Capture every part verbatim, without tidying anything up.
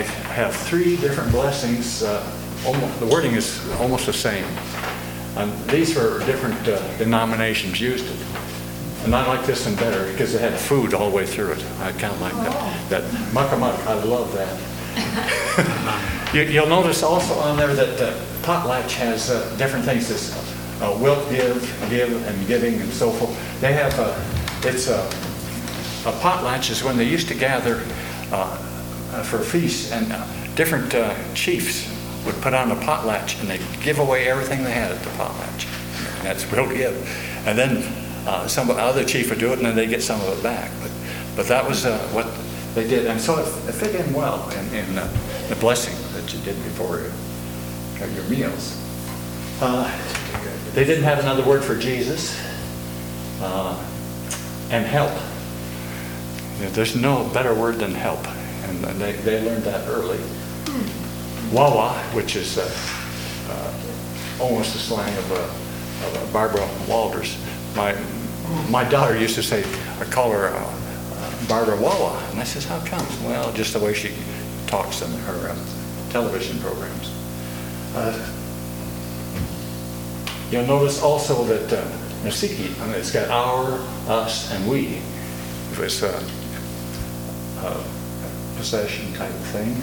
I have three different blessings. Uh, almost, the wording is almost the same. And these were different uh, denominations used it. And I like this one better because it had food all the way through it. I kind of like that. That muckamuck, I love that. you, you'll notice also on there that uh, potlatch has uh, different things. This uh, wilt, give, give, and giving, and so forth. They have uh, it's a, a potlatch is when they used to gather uh, uh, for feasts, and uh, different uh, chiefs would put on a potlatch and they'd give away everything they had at the potlatch. And that's real give. And then uh, some other chief would do it, and then they get some of it back. But but that was uh, what they did, and so it, it fit in well in, in uh, the blessing that you did before you, your meals. Uh, they didn't have another word for Jesus, uh, and help. There's no better word than help, and they, they learned that early. Wawa, which is uh, uh, almost the slang of, uh, of uh, Barbara Walters. My my daughter used to say, I call her uh, uh, Barbara Wawa, and I says, how come? Well, just the way she talks in her uh, television programs. Uh, you'll notice also that uh, Nasiki, I mean, it's got our, us, and we. It was uh, a possession type of thing.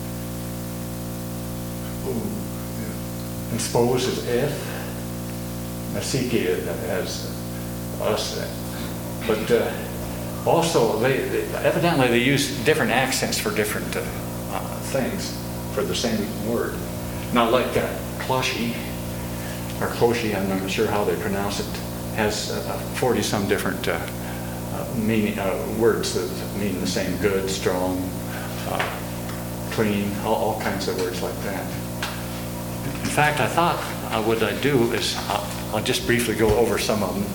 And suppose is if, Nasiki as us. But uh, also, they, they evidently they use different accents for different uh, uh, things for the same word. Now, like uh, Closhi, or Closhi, I'm not sure how they pronounce it, has forty-some uh, different uh, uh, meaning uh, words that mean the same: good, strong, uh, clean, all, all kinds of words like that. In fact, I thought uh, what I'd do is uh, I'll just briefly go over some of them.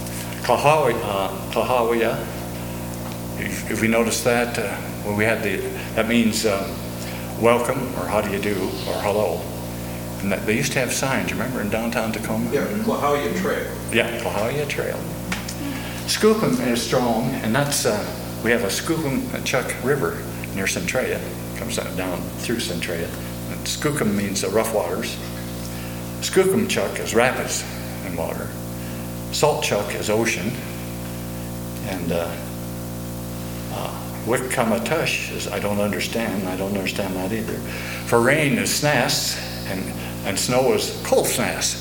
Klahawia, uh, if, if we notice that, uh, when we had the, that means um, welcome, or how do you do, or hello. And that, they used to have signs, remember, in downtown Tacoma? Yeah, Klahawia Trail. Yeah, Klahawia Trail. Skookum is strong, and that's, uh, we have a Skookumchuck River near Centralia. It comes down through Centralia. And Skookum means uh, rough waters. Skookumchuck is rapids in water. Saltchuck is ocean. And uh, uh, Wickamatush is I don't understand. I don't understand that either. For rain is Snass, and, and snow is Kolfsnass.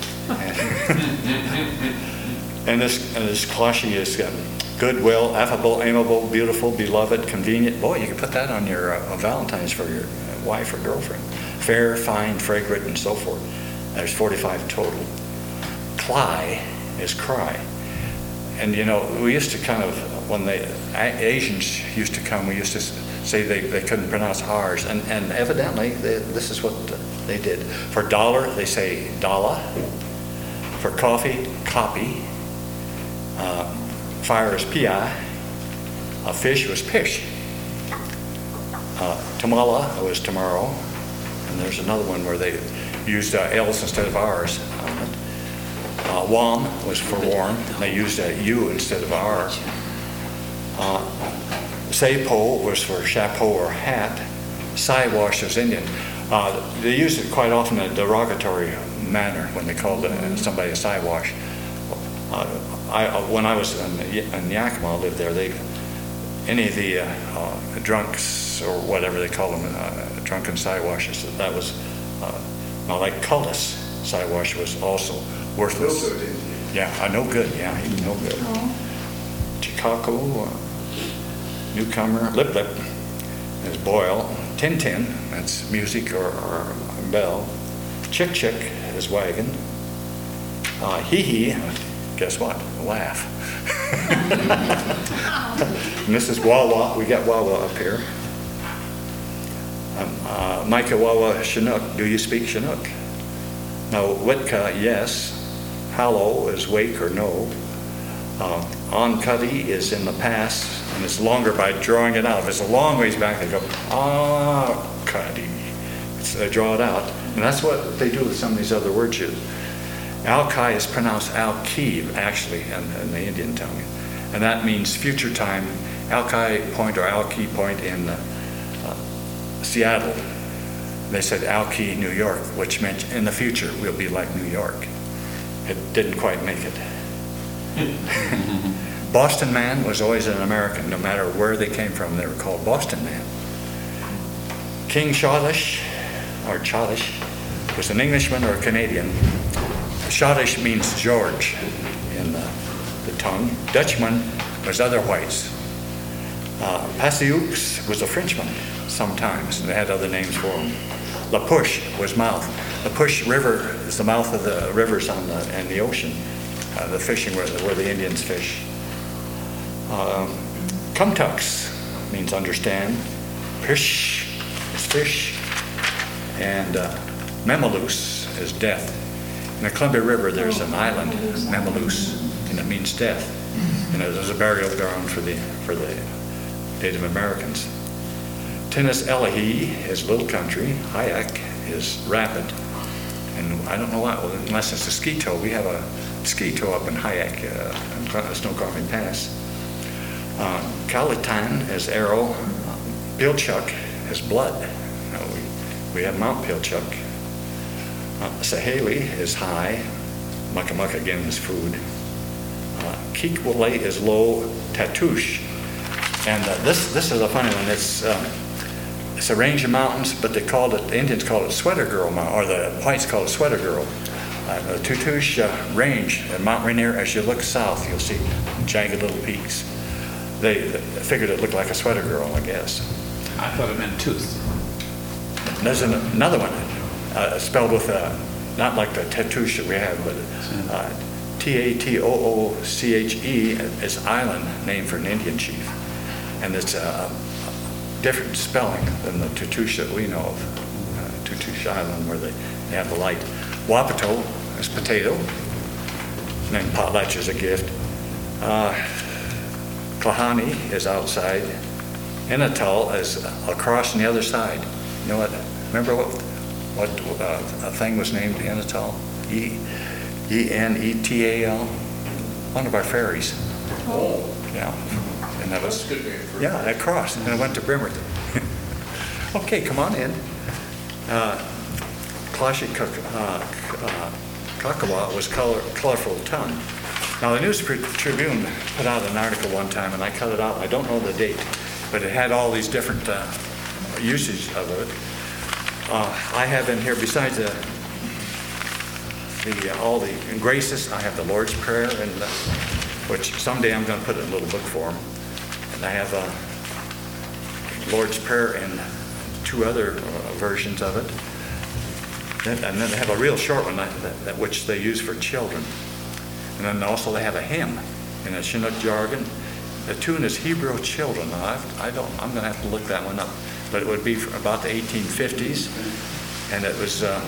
And this, and this Klashi is uh, goodwill, affable, amiable, beautiful, beloved, convenient. Boy, you could put that on your uh, Valentine's for your uh, wife or girlfriend. Fair, fine, fragrant, and so forth. There's forty-five total. Cly is cry. And you know, we used to kind of, when the Asians used to come, we used to say they, they couldn't pronounce R's. And, and evidently, they, this is what they did. For dollar, they say dala. For coffee, copy. Uh, fire is pi. Uh, fish was pish. Uh, tamala was tomorrow. And there's another one where they used uh, L's instead of R's. Uh, Wam was for warm. They used a U instead of R. Uh, Saypo was for chapeau or hat. Siwash is Indian. Uh, they used it quite often in a derogatory manner when they called uh, somebody a Siwash. Uh, I, uh, when I was in, in Yakima, I lived there. They, any of the uh, uh, drunks or whatever they call them, uh, drunken Siwashes, that was uh, now like cultus. Siwash was also worthless. No good. Yeah, uh, no good. Yeah, he was no good. Chicago, uh, newcomer, lip lip is boil. Tin tin, that's music or, or bell. Chick chick is wagon. Uh, hee hee, guess what? Laugh. Missus Wawa, we got Wawa up here. Um, uh, Micah Wawa Chinook, do you speak Chinook? Now, Witka, yes. Hallow is wake or no. Uh, on cuddy is in the past, and it's longer by drawing it out. If it's a long ways back, they go, ah, cuddy. So they draw it out. And that's what they do with some of these other words. Alki is pronounced Alki, actually, in, in the Indian tongue. And that means future time. Alki point or Alki point in uh, uh, Seattle. They said Alki, New York, which meant in the future we'll be like New York. It didn't quite make it. Boston man was always an American, no matter where they came from. They were called Boston man. King Shawlish, or Chalish, was an Englishman or a Canadian. Shawlish means George in the, the tongue. Dutchman was other whites. Uh, Passeux was a Frenchman sometimes, and they had other names for him. La Push was mouth. The Push River is the mouth of the rivers on the in the ocean, uh, the fishing where the, where the Indians fish. Um, Kumtux means understand. Pish is fish, and uh, Memaloose is death. In the Columbia River, there's an island, Memaloose, and it means death. And there's a burial ground for the for the Native Americans. Tennis Elahi is little country. Hayek is rapid. And I don't know why, unless it's a ski tow. We have a ski tow up in Hayek, uh, Snoqualmie Pass. Uh, Calitan is arrow. Pilchuck is blood. You know, we, we have Mount Pilchuck. Uh, Saheli is high. Mucka Mucka again is food. Uh, Kikwale is low. Tatoosh. And uh, this this is a funny one. It's um, it's a range of mountains, but they called it, the Indians called it Sweater Girl Mountain, or the whites called it Sweater Girl. Uh, the Tatoosh uh, Range at Mount Rainier, as you look south, you'll see jagged little peaks. They, they figured it looked like a sweater girl, I guess. I thought it meant tooth. There's an, another one, uh, spelled with, uh, not like the Tatoosh that we have, but uh, T A T O O C H E is island, named for an Indian chief. And it's a different spelling than the Tatoosh that we know of, uh, Tatoosh Island, where they, they have the light. Wapato is potato, named potlatch is a gift. Uh, Klahani is outside. Enatal is across on the other side. You know what? Remember what what uh, a thing was named Enatal? E E N E T A L. One of our ferries. Oh. Yeah. And that was, That's a good name for yeah, it. I crossed and I went to Bremerton. Okay, come on in. Uh, Clashi uh, uh, Kakawa was color, colorful tongue. Now the News Tribune put out an article one time, and I cut it out. I don't know the date, but it had all these different uh, uses of it. Uh, I have in here, besides the, the uh, all the graces, I have the Lord's Prayer, and uh, which someday I'm going to put in a little book form. And I have a Lord's Prayer and two other uh, versions of it. Then, and then they have a real short one, that, that, which they use for children. And then also they have a hymn in a Chinook jargon. The tune is Hebrew Children. Now, I've, I don't, I'm going to have to look that one up. But it would be about the eighteen fifties. And it was, uh,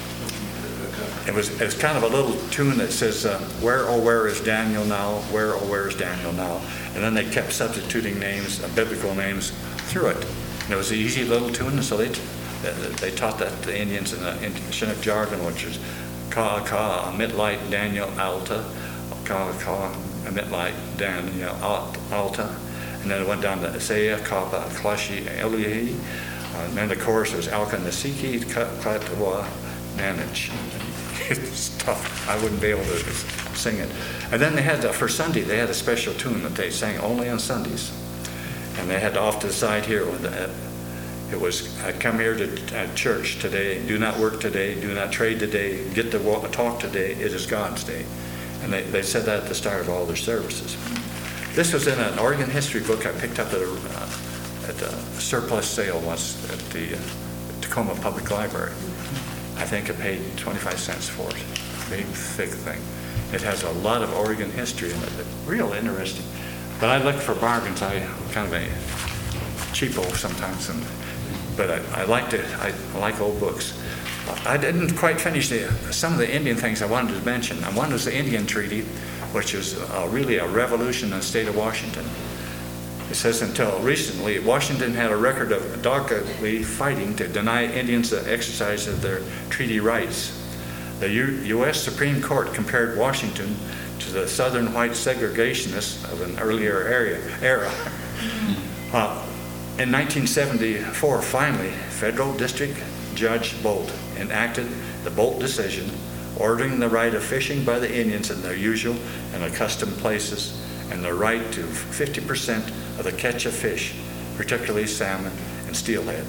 it was, it was kind of a little tune that says, uh, where, oh, where is Daniel now? Where, oh, where is Daniel now? And then they kept substituting names, uh, biblical names, through it. And it was an easy little tune, so they they taught that to the Indians in the in Chinook jargon, which is Ka Ka Mitlite Daniel Alta, Ka Ka Mitlite Daniel Alta, and then it went down to Isaiah Kapa Klashi Elihi, and then the chorus was Alka Nasiki Katawa Manage. It's tough. I wouldn't be able to sing it. And then they had uh, for Sunday they had a special tune that they sang only on Sundays. And they had off to the side here, it was, I come here to uh, church today, do not work today, do not trade today, get to walk, talk today, it is God's day. And they, they said that at the start of all their services. This was in an Oregon history book I picked up at a, uh, at a surplus sale once at the uh, Tacoma Public Library. I think I paid twenty-five cents for it, big, thick thing. It has a lot of Oregon history in it, real interesting. But I look for bargains. I'm kind of a cheapo sometimes, and, but I, I like to. I, I like old books. I didn't quite finish the, some of the Indian things I wanted to mention. And one was the Indian Treaty, which is uh, really a revolution in the state of Washington. It says until recently, Washington had a record of doggedly fighting to deny Indians the exercise of their treaty rights. The U- U.S. Supreme Court compared Washington to the southern white segregationists of an earlier area, era. Uh, In nineteen seventy-four, finally, Federal District Judge Bolt enacted the Bolt decision, ordering the right of fishing by the Indians in their usual and accustomed places, and the right to fifty percent of the catch of fish, particularly salmon and steelhead.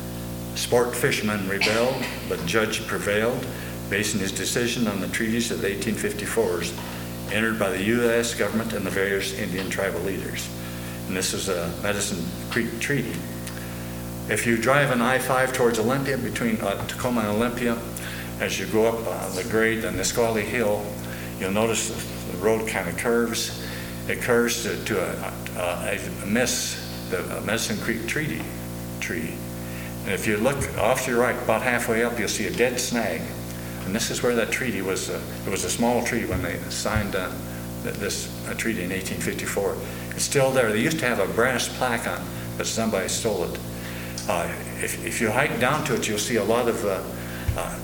Sport fishermen rebelled, but the judge prevailed, basing his decision on the treaties of the eighteen fifty-fours entered by the U S government and the various Indian tribal leaders. And this is a Medicine Creek Treaty. If you drive an I five towards Olympia, between uh, Tacoma and Olympia, as you go up uh, the grade, the Nisqually Hill, you'll notice the road kind of curves. It curves to, to a, a, a miss, the Medicine Creek Treaty tree. And if you look off to your right, about halfway up, you'll see a dead snag. And this is where that treaty was. Uh, it was a small tree when they signed uh, this uh, treaty in eighteen fifty-four. It's still there. They used to have a brass plaque on, but somebody stole it. Uh, if, if you hike down to it, you'll see a lot of, uh, uh,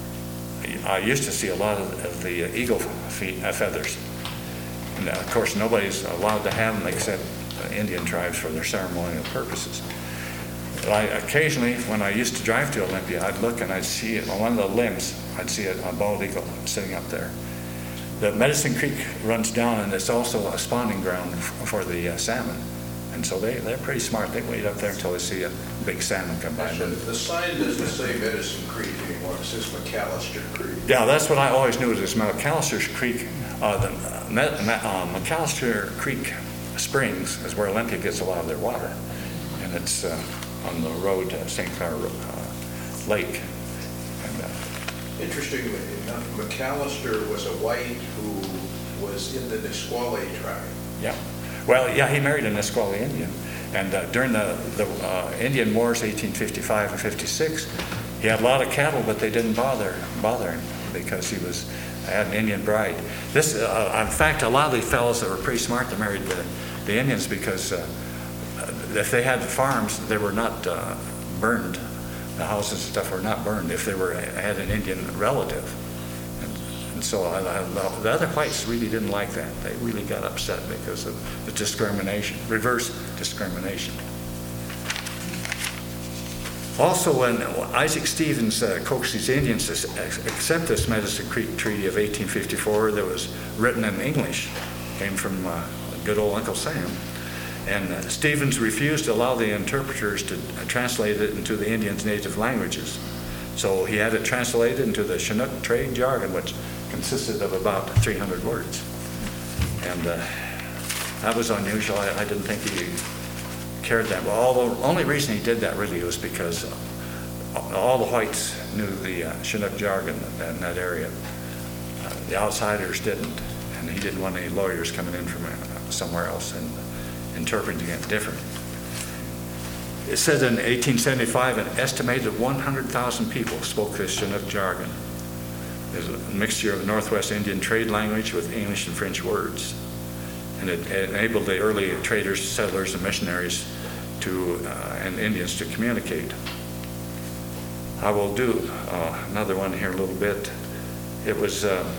I used to see a lot of, of the uh, eagle feet, uh, feathers. And uh, of course, nobody's allowed to have them except uh, Indian tribes for their ceremonial purposes. I, occasionally, when I used to drive to Olympia, I'd look and I'd see it on one of the limbs, I'd see a, a bald eagle sitting up there. The Medicine Creek runs down, and it's also a spawning ground f- for the uh, salmon. And so they, they're pretty smart. They wait up there until they see a big salmon come by. Actually, the sign doesn't say Medicine Creek anymore, it says McAllister Creek. Yeah, that's what I always knew, is McAllister Creek. Uh, the uh, Me- uh, McAllister Creek Springs is where Olympia gets a lot of their water. And it's uh, on the road to Saint Clair uh, Lake. And, uh, Interestingly enough, McAllister was a white who was in the Nisqually tribe. yeah. Well, yeah, he married a Nisqually Indian. And uh, during the, the uh, Indian Wars, eighteen fifty-five and fifty-six, he had a lot of cattle, but they didn't bother bother him because he was had an Indian bride. This, uh, in fact, a lot of these fellows that were pretty smart that married the, the Indians, because uh, if they had farms, they were not uh, burned. The houses and stuff were not burned if they were had an Indian relative. And, and so I, I, the other whites really didn't like that. They really got upset because of the discrimination, reverse discrimination. Also, when Isaac Stevens uh, coaxed these Indians to accept this Medicine Creek Treaty of eighteen fifty-four that was written in English, came from uh, good old Uncle Sam. And uh, Stevens refused to allow the interpreters to uh, translate it into the Indians' native languages. So he had it translated into the Chinook trade jargon, which consisted of about three hundred words. And uh, that was unusual. I, I didn't think he cared that well. Although the only reason he did that really was because uh, all the whites knew the uh, Chinook jargon in that, in that area. Uh, the outsiders didn't. And he didn't want any lawyers coming in from uh, somewhere else and interpreting it different. It said in eighteen seventy-five, an estimated one hundred thousand people spoke this Chinook jargon. There's a mixture of Northwest Indian trade language with English and French words. And it, it enabled the early traders, settlers, and missionaries to, uh, and Indians to communicate. I will do uh, another one here in a little bit. It was, uh,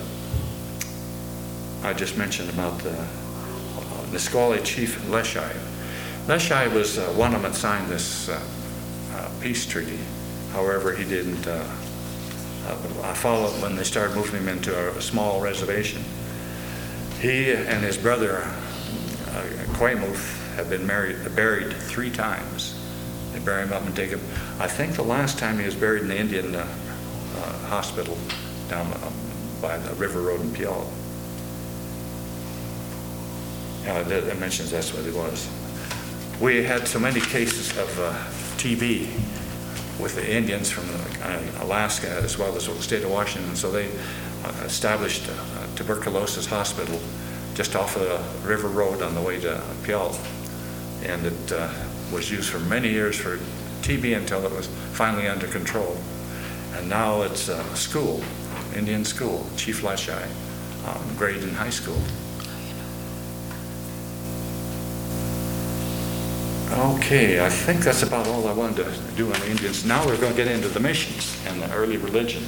I just mentioned about the Nisqually chief Leshai. Leshai was uh, one of them that signed this uh, uh, peace treaty. However, he didn't uh, uh, follow it when they started moving him into a, a small reservation. He and his brother, uh, Quaymuth, have been married, buried three times. They bury him up and take him. I think the last time he was buried in the Indian uh, uh, hospital down uh, by the River Road in Puyallup. Uh, that, that mentions that's what it was. We had so many cases of uh, T B with the Indians from uh, Alaska as well as the state of Washington, so they uh, established a, a tuberculosis hospital just off of the River Road on the way to Puyallup, and it uh, was used for many years for T B until it was finally under control. And now it's a school, Indian school, Chief Leshai, um, grade in high school. Okay, I think that's about all I wanted to do on the Indians. Now we're going to get into the missions and the early religion.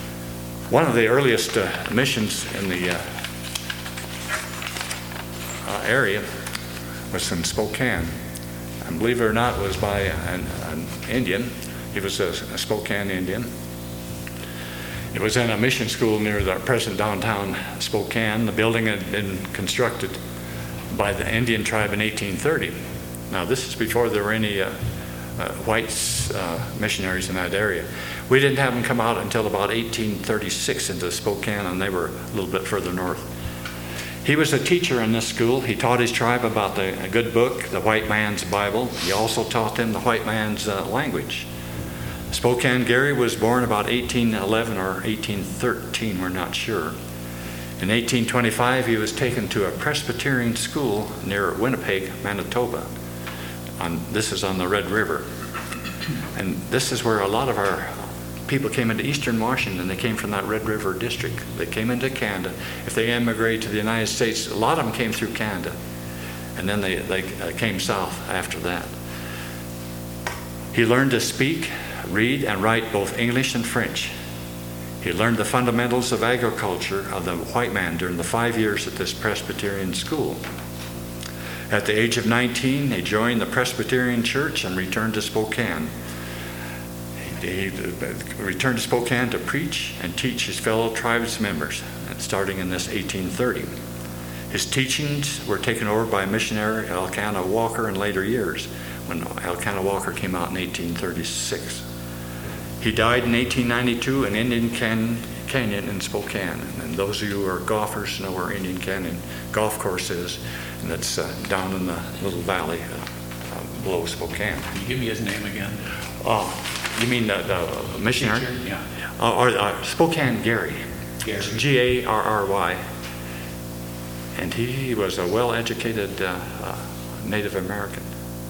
One of the earliest uh, missions in the uh, uh, area was in Spokane. And believe it or not, it was by an, an Indian. He was a, a Spokane Indian. It was in a mission school near the present downtown Spokane. The building had been constructed by the Indian tribe in eighteen thirty. Now, this is before there were any uh, uh, white uh, missionaries in that area. We didn't have them come out until about eighteen thirty-six into Spokane, and they were a little bit further north. He was a teacher in this school. He taught his tribe about the a good book, the white man's Bible. He also taught them the white man's uh, language. Spokane Gary was born about eighteen eleven or eighteen thirteen, we're not sure. In eighteen twenty-five, he was taken to a Presbyterian school near Winnipeg, Manitoba. On, this is on the Red River. And this is where a lot of our people came into eastern Washington. They came from that Red River district. They came into Canada. If they immigrated to the United States, a lot of them came through Canada. And then they, they uh, came south after that. He learned to speak, read, and write both English and French. He learned the fundamentals of agriculture of the white man during the five years at this Presbyterian school. At the age of nineteen, he joined the Presbyterian Church and returned to Spokane. He returned to Spokane to preach and teach his fellow tribes members, starting in this eighteen thirty. His teachings were taken over by missionary Elkanah Walker in later years, when Elkanah Walker came out in eighteen thirty-six. He died in eighteen ninety-two in Indian Can- Canyon in Spokane. And those of you who are golfers know where Indian Canyon Golf Course is, and it's uh, down in the little valley uh, uh, below Spokane. Can you give me his name again? Oh, you mean the, the missionary? Teacher? Yeah. Uh, or uh, Spokane Gary. Gary. G A R R Y. And he was a well-educated uh, uh, Native American.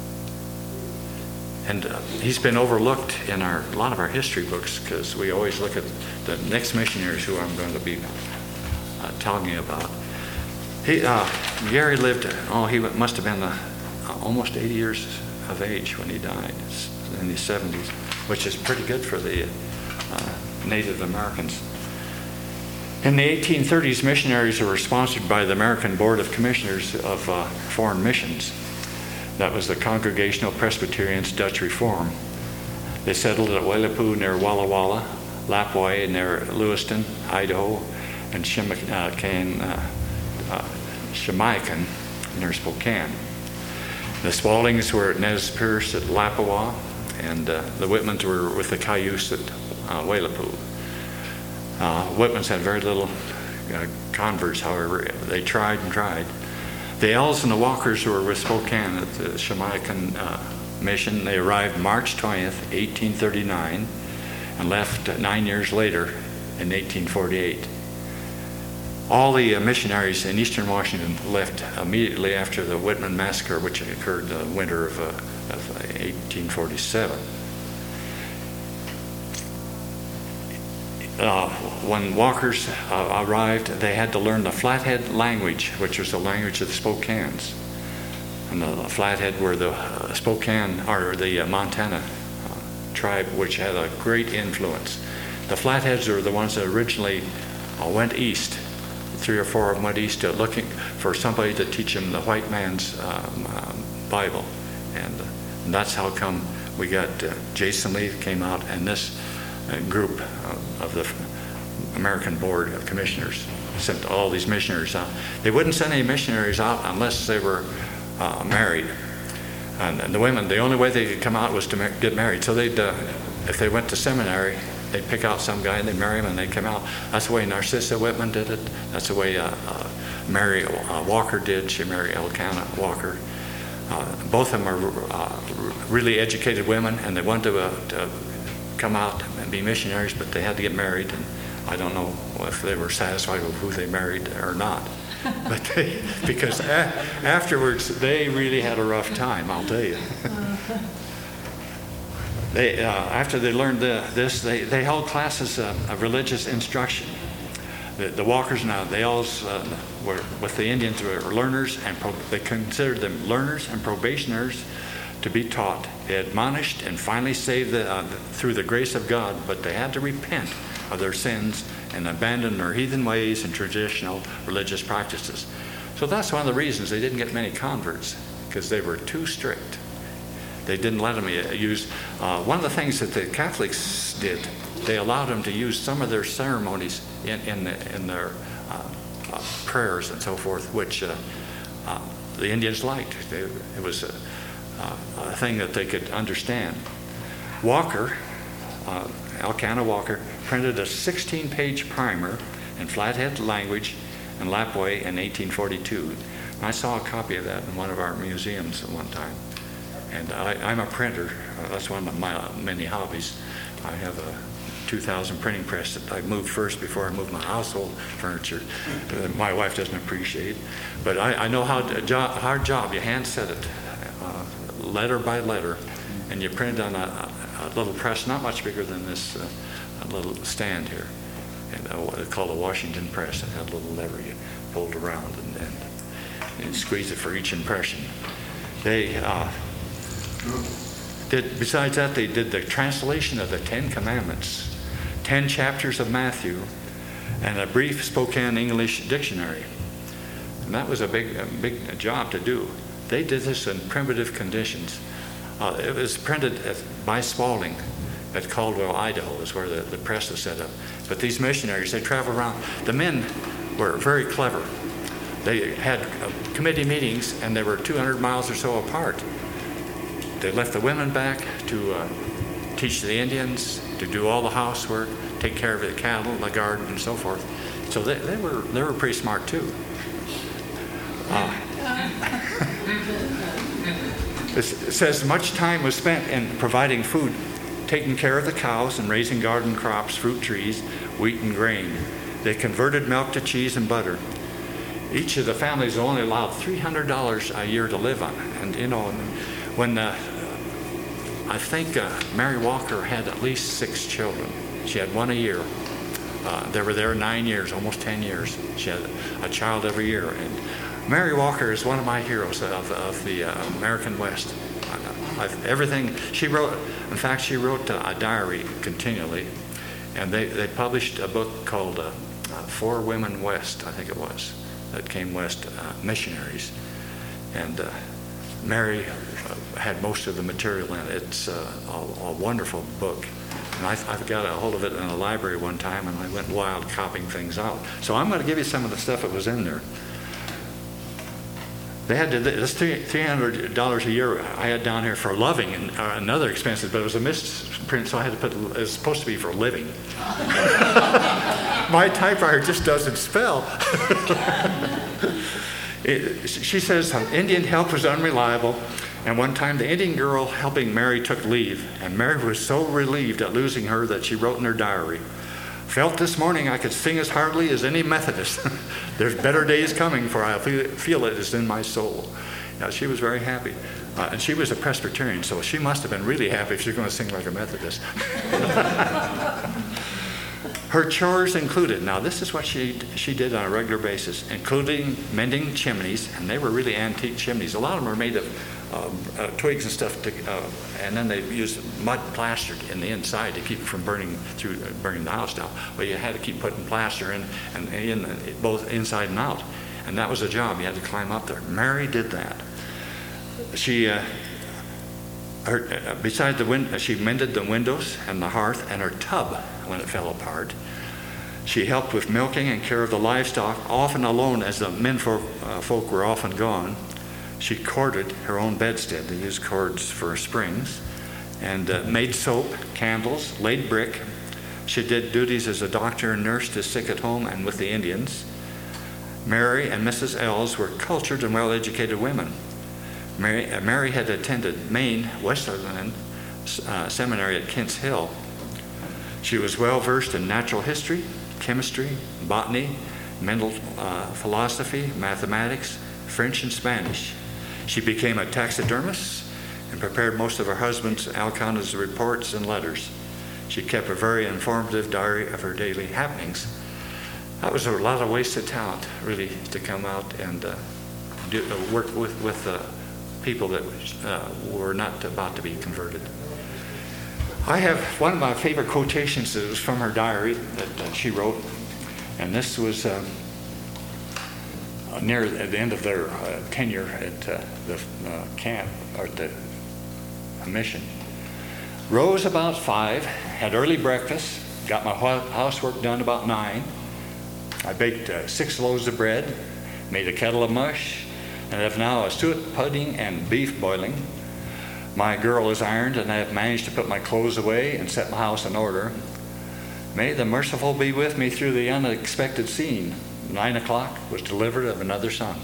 And uh, he's been overlooked in our, a lot of our history books, because we always look at the next missionaries who I'm going to be uh, telling you about. He, uh, Gary lived, oh, he must have been uh, almost eighty years of age when he died, in his seventies, which is pretty good for the uh, Native Americans. In the eighteen thirties, missionaries were sponsored by the American Board of Commissioners of uh, Foreign Missions. That was the Congregational Presbyterians Dutch Reform. They settled at Wailapu near Walla Walla, Lapwai near Lewiston, Idaho, and Shemican, uh, uh, Shemican near Spokane. The Spaldings were at Nez Perce at Lapua, and uh, the Whitmans were with the Cayuse at uh, Wailapu. Uh, Whitmans had very little uh, converts, however. They tried and tried. The Ells and the Walkers were with Spokane at the Shemican uh, mission. They arrived March twentieth, eighteen thirty-nine, and left nine years later in eighteen forty-eight. All the uh, missionaries in eastern Washington left immediately after the Whitman Massacre, which occurred the winter of, uh, of eighteen forty-seven. Uh, when Walkers uh, arrived, they had to learn the Flathead language, which was the language of the Spokanes. And the Flathead were the uh, Spokane, or the uh, Montana uh, tribe, which had a great influence. The Flatheads are the ones that originally uh, went east. Three or four of them went east uh, looking for somebody to teach them the white man's um, uh, Bible. And, uh, and that's how come we got uh, Jason Lee came out, and this uh, group uh, of the American Board of Commissioners sent all these missionaries out. They wouldn't send any missionaries out unless they were uh, married. And, and the women, the only way they could come out was to ma- get married. So they'd, uh, if they went to seminary, they'd pick out some guy and they'd marry him and they'd come out. That's the way Narcissa Whitman did it. That's the way uh, uh, Mary uh, Walker did. She married Elkanah Walker. Uh, both of them are uh, really educated women, and they wanted to, uh, to come out and be missionaries, but they had to get married. And I don't know if they were satisfied with who they married or not. But they, because a- afterwards, they really had a rough time, I'll tell you. They, uh, after they learned the, this, they, they held classes uh, of religious instruction. The, the Walkers now, they all uh, were, with the Indians, were learners, and pro- they considered them learners and probationers to be taught, admonished, and finally saved the, uh, through the grace of God, but they had to repent of their sins and abandon their heathen ways and traditional religious practices. So So that's one of the reasons they didn't get many converts, because they were too strict. They didn't let them use, uh, one of the things that the Catholics did, they allowed them to use some of their ceremonies in, in, the, in their uh, uh, prayers and so forth, which uh, uh, the Indians liked. They, it was a, uh, a thing that they could understand. Walker, uh, Elkanah Walker, printed a sixteen-page primer in Flathead language and Lapway in eighteen forty-two. And I saw a copy of that in one of our museums at one time. And I, I'm a printer. Uh, that's one of my many hobbies. I have a two thousand printing press that I moved first before I moved my household furniture. Uh, my wife doesn't appreciate. But I, I know how a job, hard job. You hand set it, uh, letter by letter, and you print it on a, a little press, not much bigger than this uh, little stand here. And uh, it's called a Washington press. It had a little lever you pulled around and, and, and squeeze it for each impression. They uh, did, besides that, they did the translation of the Ten Commandments, ten chapters of Matthew, and a brief Spokane English dictionary. And that was a big, a big job to do. They did this in primitive conditions. Uh, it was printed at, by Spalding at Caldwell, Idaho, is where the, the press was set up. But these missionaries, they traveled around. The men were very clever. They had uh, committee meetings, and they were two hundred miles or so apart. They left the women back to uh, teach the Indians, to do all the housework, take care of the cattle, the garden, and so forth. So they, they were they were pretty smart too. Uh, it says much time was spent in providing food, taking care of the cows and raising garden crops, fruit trees, wheat and grain. They converted milk to cheese and butter. Each of the families only allowed three hundred dollars a year to live on. And you know, when uh, I think uh, Mary Walker had at least six children. She had one a year. Uh, they were there nine years, almost ten years. She had a child every year. And Mary Walker is one of my heroes of, of the uh, American West. I've, everything she wrote, in fact, she wrote uh, a diary continually, and they, they published a book called uh, uh, Four Women West, I think it was, that came west, uh, missionaries. And uh, Mary uh, had most of the material in it. It's uh, a, a wonderful book. And I, I've got a hold of it in a library one time, and I went wild copying things out. So I'm going to give you some of the stuff that was in there. They had to, this three hundred dollars a year I had down here for loving and uh, another expenses, but it was a misprint, so I had to put, it was supposed to be for living. My typewriter just doesn't spell. it, she says Indian help was unreliable, and one time the Indian girl helping Mary took leave, and Mary was so relieved at losing her that she wrote in her diary, "Felt this morning I could sing as heartily as any Methodist. There's better days coming, for I feel, feel it is in my soul." Now, she was very happy. Uh, and she was a Presbyterian, so she must have been really happy if she's going to sing like a Methodist. Her chores included, now this is what she she did on a regular basis, including mending chimneys, and they were really antique chimneys. A lot of them were made of um, uh, twigs and stuff, to, uh, and then they used mud plastered in the inside to keep it from burning through, uh, burning the house down. But you had to keep putting plaster in, and in both inside and out, and that was a job. You had to climb up there. Mary did that. She. Uh, Her, uh, beside the win- she mended the windows and the hearth and her tub when it fell apart. She helped with milking and care of the livestock, often alone as the men folk, uh, folk were often gone. She corded her own bedstead. They used cords for springs, and uh, made soap, candles, laid brick. She did duties as a doctor and nurse to sick at home and with the Indians. Mary and Missus Ells were cultured and well-educated women. Mary, uh, Mary had attended Maine Wesleyan uh, Seminary at Kents Hill. She was well versed in natural history, chemistry, botany, mental uh, philosophy, mathematics, French, and Spanish. She became a taxidermist and prepared most of her husband's Elkanah's reports and letters. She kept a very informative diary of her daily happenings. That was a lot of wasted talent, really, to come out and uh, do, uh, work with with. Uh, people that uh, were not about to be converted. I have one of my favorite quotations that was from her diary that uh, she wrote, and this was, uh, uh, near at the end of their uh, tenure at uh, the uh, camp or the uh, mission. Rose about five, had early breakfast, got my housework done about nine. I baked uh, six loaves of bread, made a kettle of mush, and have now a suet pudding and beef boiling. My girl is ironed, and I have managed to put my clothes away and set my house in order. May the merciful be with me through the unexpected scene. Nine o'clock was delivered of another son.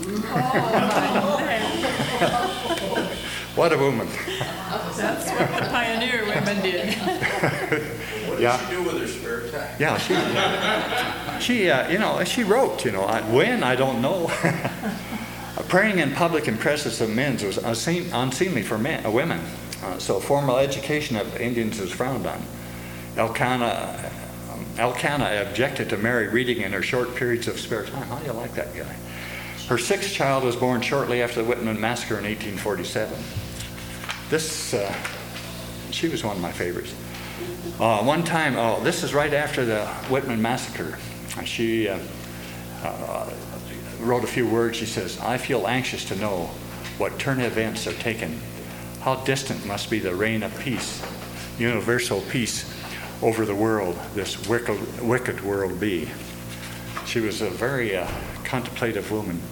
What a woman. That's what the pioneer women did. What Yeah. did she do with her spare time? Yeah, she, she, uh, you know, she wrote, you know, I, when, I don't know. Praying in public in presence of men was unseem, unseemly for men, uh, women, uh, so formal education of Indians was frowned on. Elkanah, um, Elkanah objected to Mary reading in her short periods of spare time. How do you like that guy? Her sixth child was born shortly after the Whitman Massacre in eighteen forty-seven. This, uh, she was one of my favorites. Uh, one time, oh, this is right after the Whitman Massacre. She uh, uh, wrote a few words. She says, I feel anxious to know what turn events are taken. How distant must be the reign of peace, universal peace over the world, this wicked, wicked world be. She was a very uh, contemplative woman.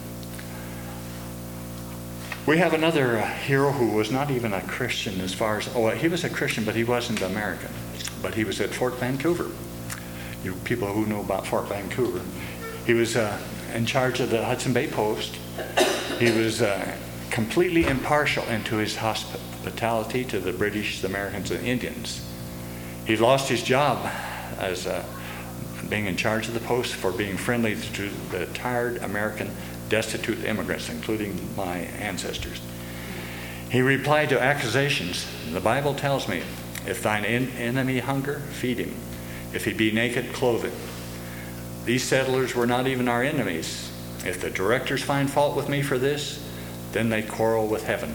We have another uh, hero who was not even a Christian as far as, oh, he was a Christian, but he wasn't American. But he was at Fort Vancouver. You people who know about Fort Vancouver. He was uh, in charge of the Hudson Bay Post. He was uh, completely impartial into his hospitality to the British, the Americans, and Indians. He lost his job as uh, being in charge of the post for being friendly to the tired American destitute immigrants, including my ancestors. He replied to accusations. The Bible tells me, if thine en- enemy hunger, feed him. If he be naked, clothe him. These settlers were not even our enemies. If the directors find fault with me for this, then they quarrel with heaven.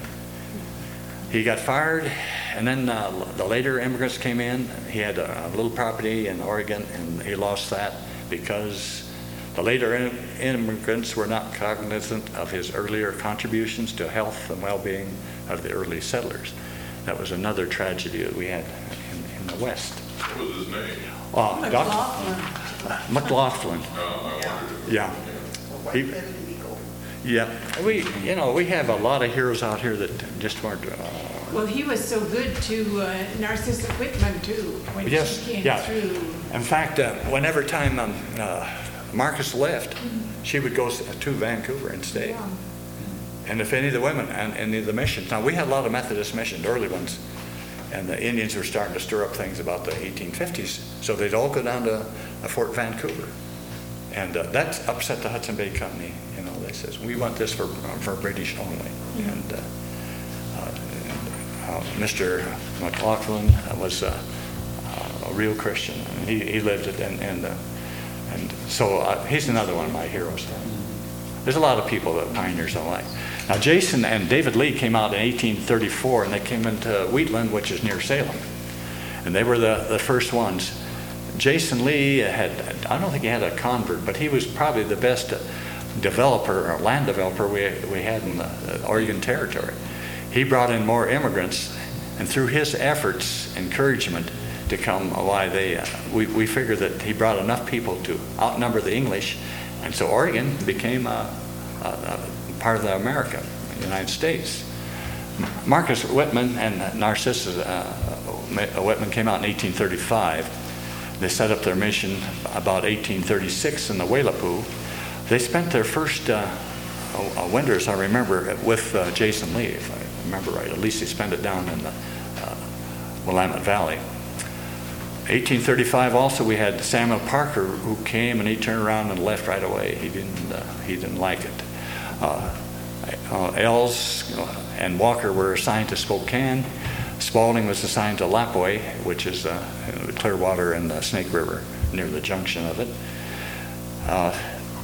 He got fired, and then uh, the later immigrants came in. He had a, a little property in Oregon, and he lost that because the later in- immigrants were not cognizant of his earlier contributions to health and well-being of the early settlers. That was another tragedy that we had in, in the West. What was his name? Uh, Doc- McLaughlin. McLaughlin. Oh, I wondered. Yeah. He, yeah. We, you know, we have a lot of heroes out here that just weren't. Uh, Well, he was so good to uh, Narcissa Whitman, too, when yes. she came Yeah. through. In fact, uh, whenever time um, uh, Marcus left, she would go to Vancouver and stay. Yeah. And if any of the women and any of the missions, now we had a lot of Methodist missions, early ones, and the Indians were starting to stir up things about the eighteen fifties. So they'd all go down to uh, Fort Vancouver. And uh, that upset the Hudson Bay Company. You know, they says, we want this for for British only. Mm-hmm. And, uh, uh, and uh, Mister McLaughlin was uh, uh, a real Christian. And he, he lived it. And, and, uh, and so uh, he's another one of my heroes. There's a lot of people that pioneers I like. Now, Jason and David Lee came out in eighteen thirty-four, and they came into Wheatland, which is near Salem. And they were the, the first ones. Jason Lee had, I don't think he had a convert, but he was probably the best developer or land developer we, we had in the Oregon Territory. He brought in more immigrants, and through his efforts, encouragement to come, why they, uh, we, we figured that he brought enough people to outnumber the English, and so Oregon became a, a, a part of the America, the United States. Marcus Whitman and Narcissa uh, Whitman came out in eighteen thirty-five. They set up their mission about eighteen thirty-six in the Wailapu. They spent their first uh, uh, winters, I remember, with uh, Jason Lee, if I remember right. At least they spent it down in the uh, Willamette Valley. eighteen thirty-five also we had Samuel Parker, who came and he turned around and left right away. He didn't, uh, he didn't like it. Uh, uh, Els and Walker were assigned to Spokane. Spalding was assigned to Lapwai, which is uh, the Clearwater and the Snake River, near the junction of it. Uh,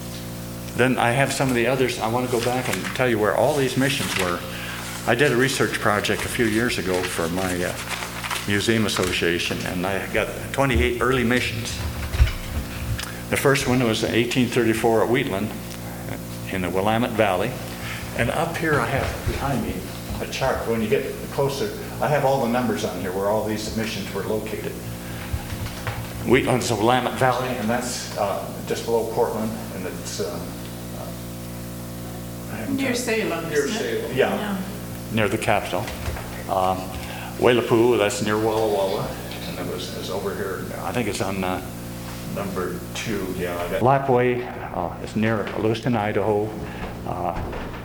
then I have some of the others. I want to go back and tell you where all these missions were. I did a research project a few years ago for my uh, museum association, and I got twenty-eight early missions. The first one was eighteen thirty-four at Wheatland in the Willamette Valley. And up here I have behind me a chart. When you get closer, I have all the numbers on here where all these missions were located. Wheatland's the Willamette Valley, and that's uh, just below Portland, and it's uh, uh, I haven't Near got- Salem, Near isn't it? Salem. Yeah, near the capital. Um, Wailapu, that's near Walla Walla, and it was, it's over here. I think it's on uh, number two. Yeah, I got Lapwai. Uh, it's near Lewiston, Idaho. Uh,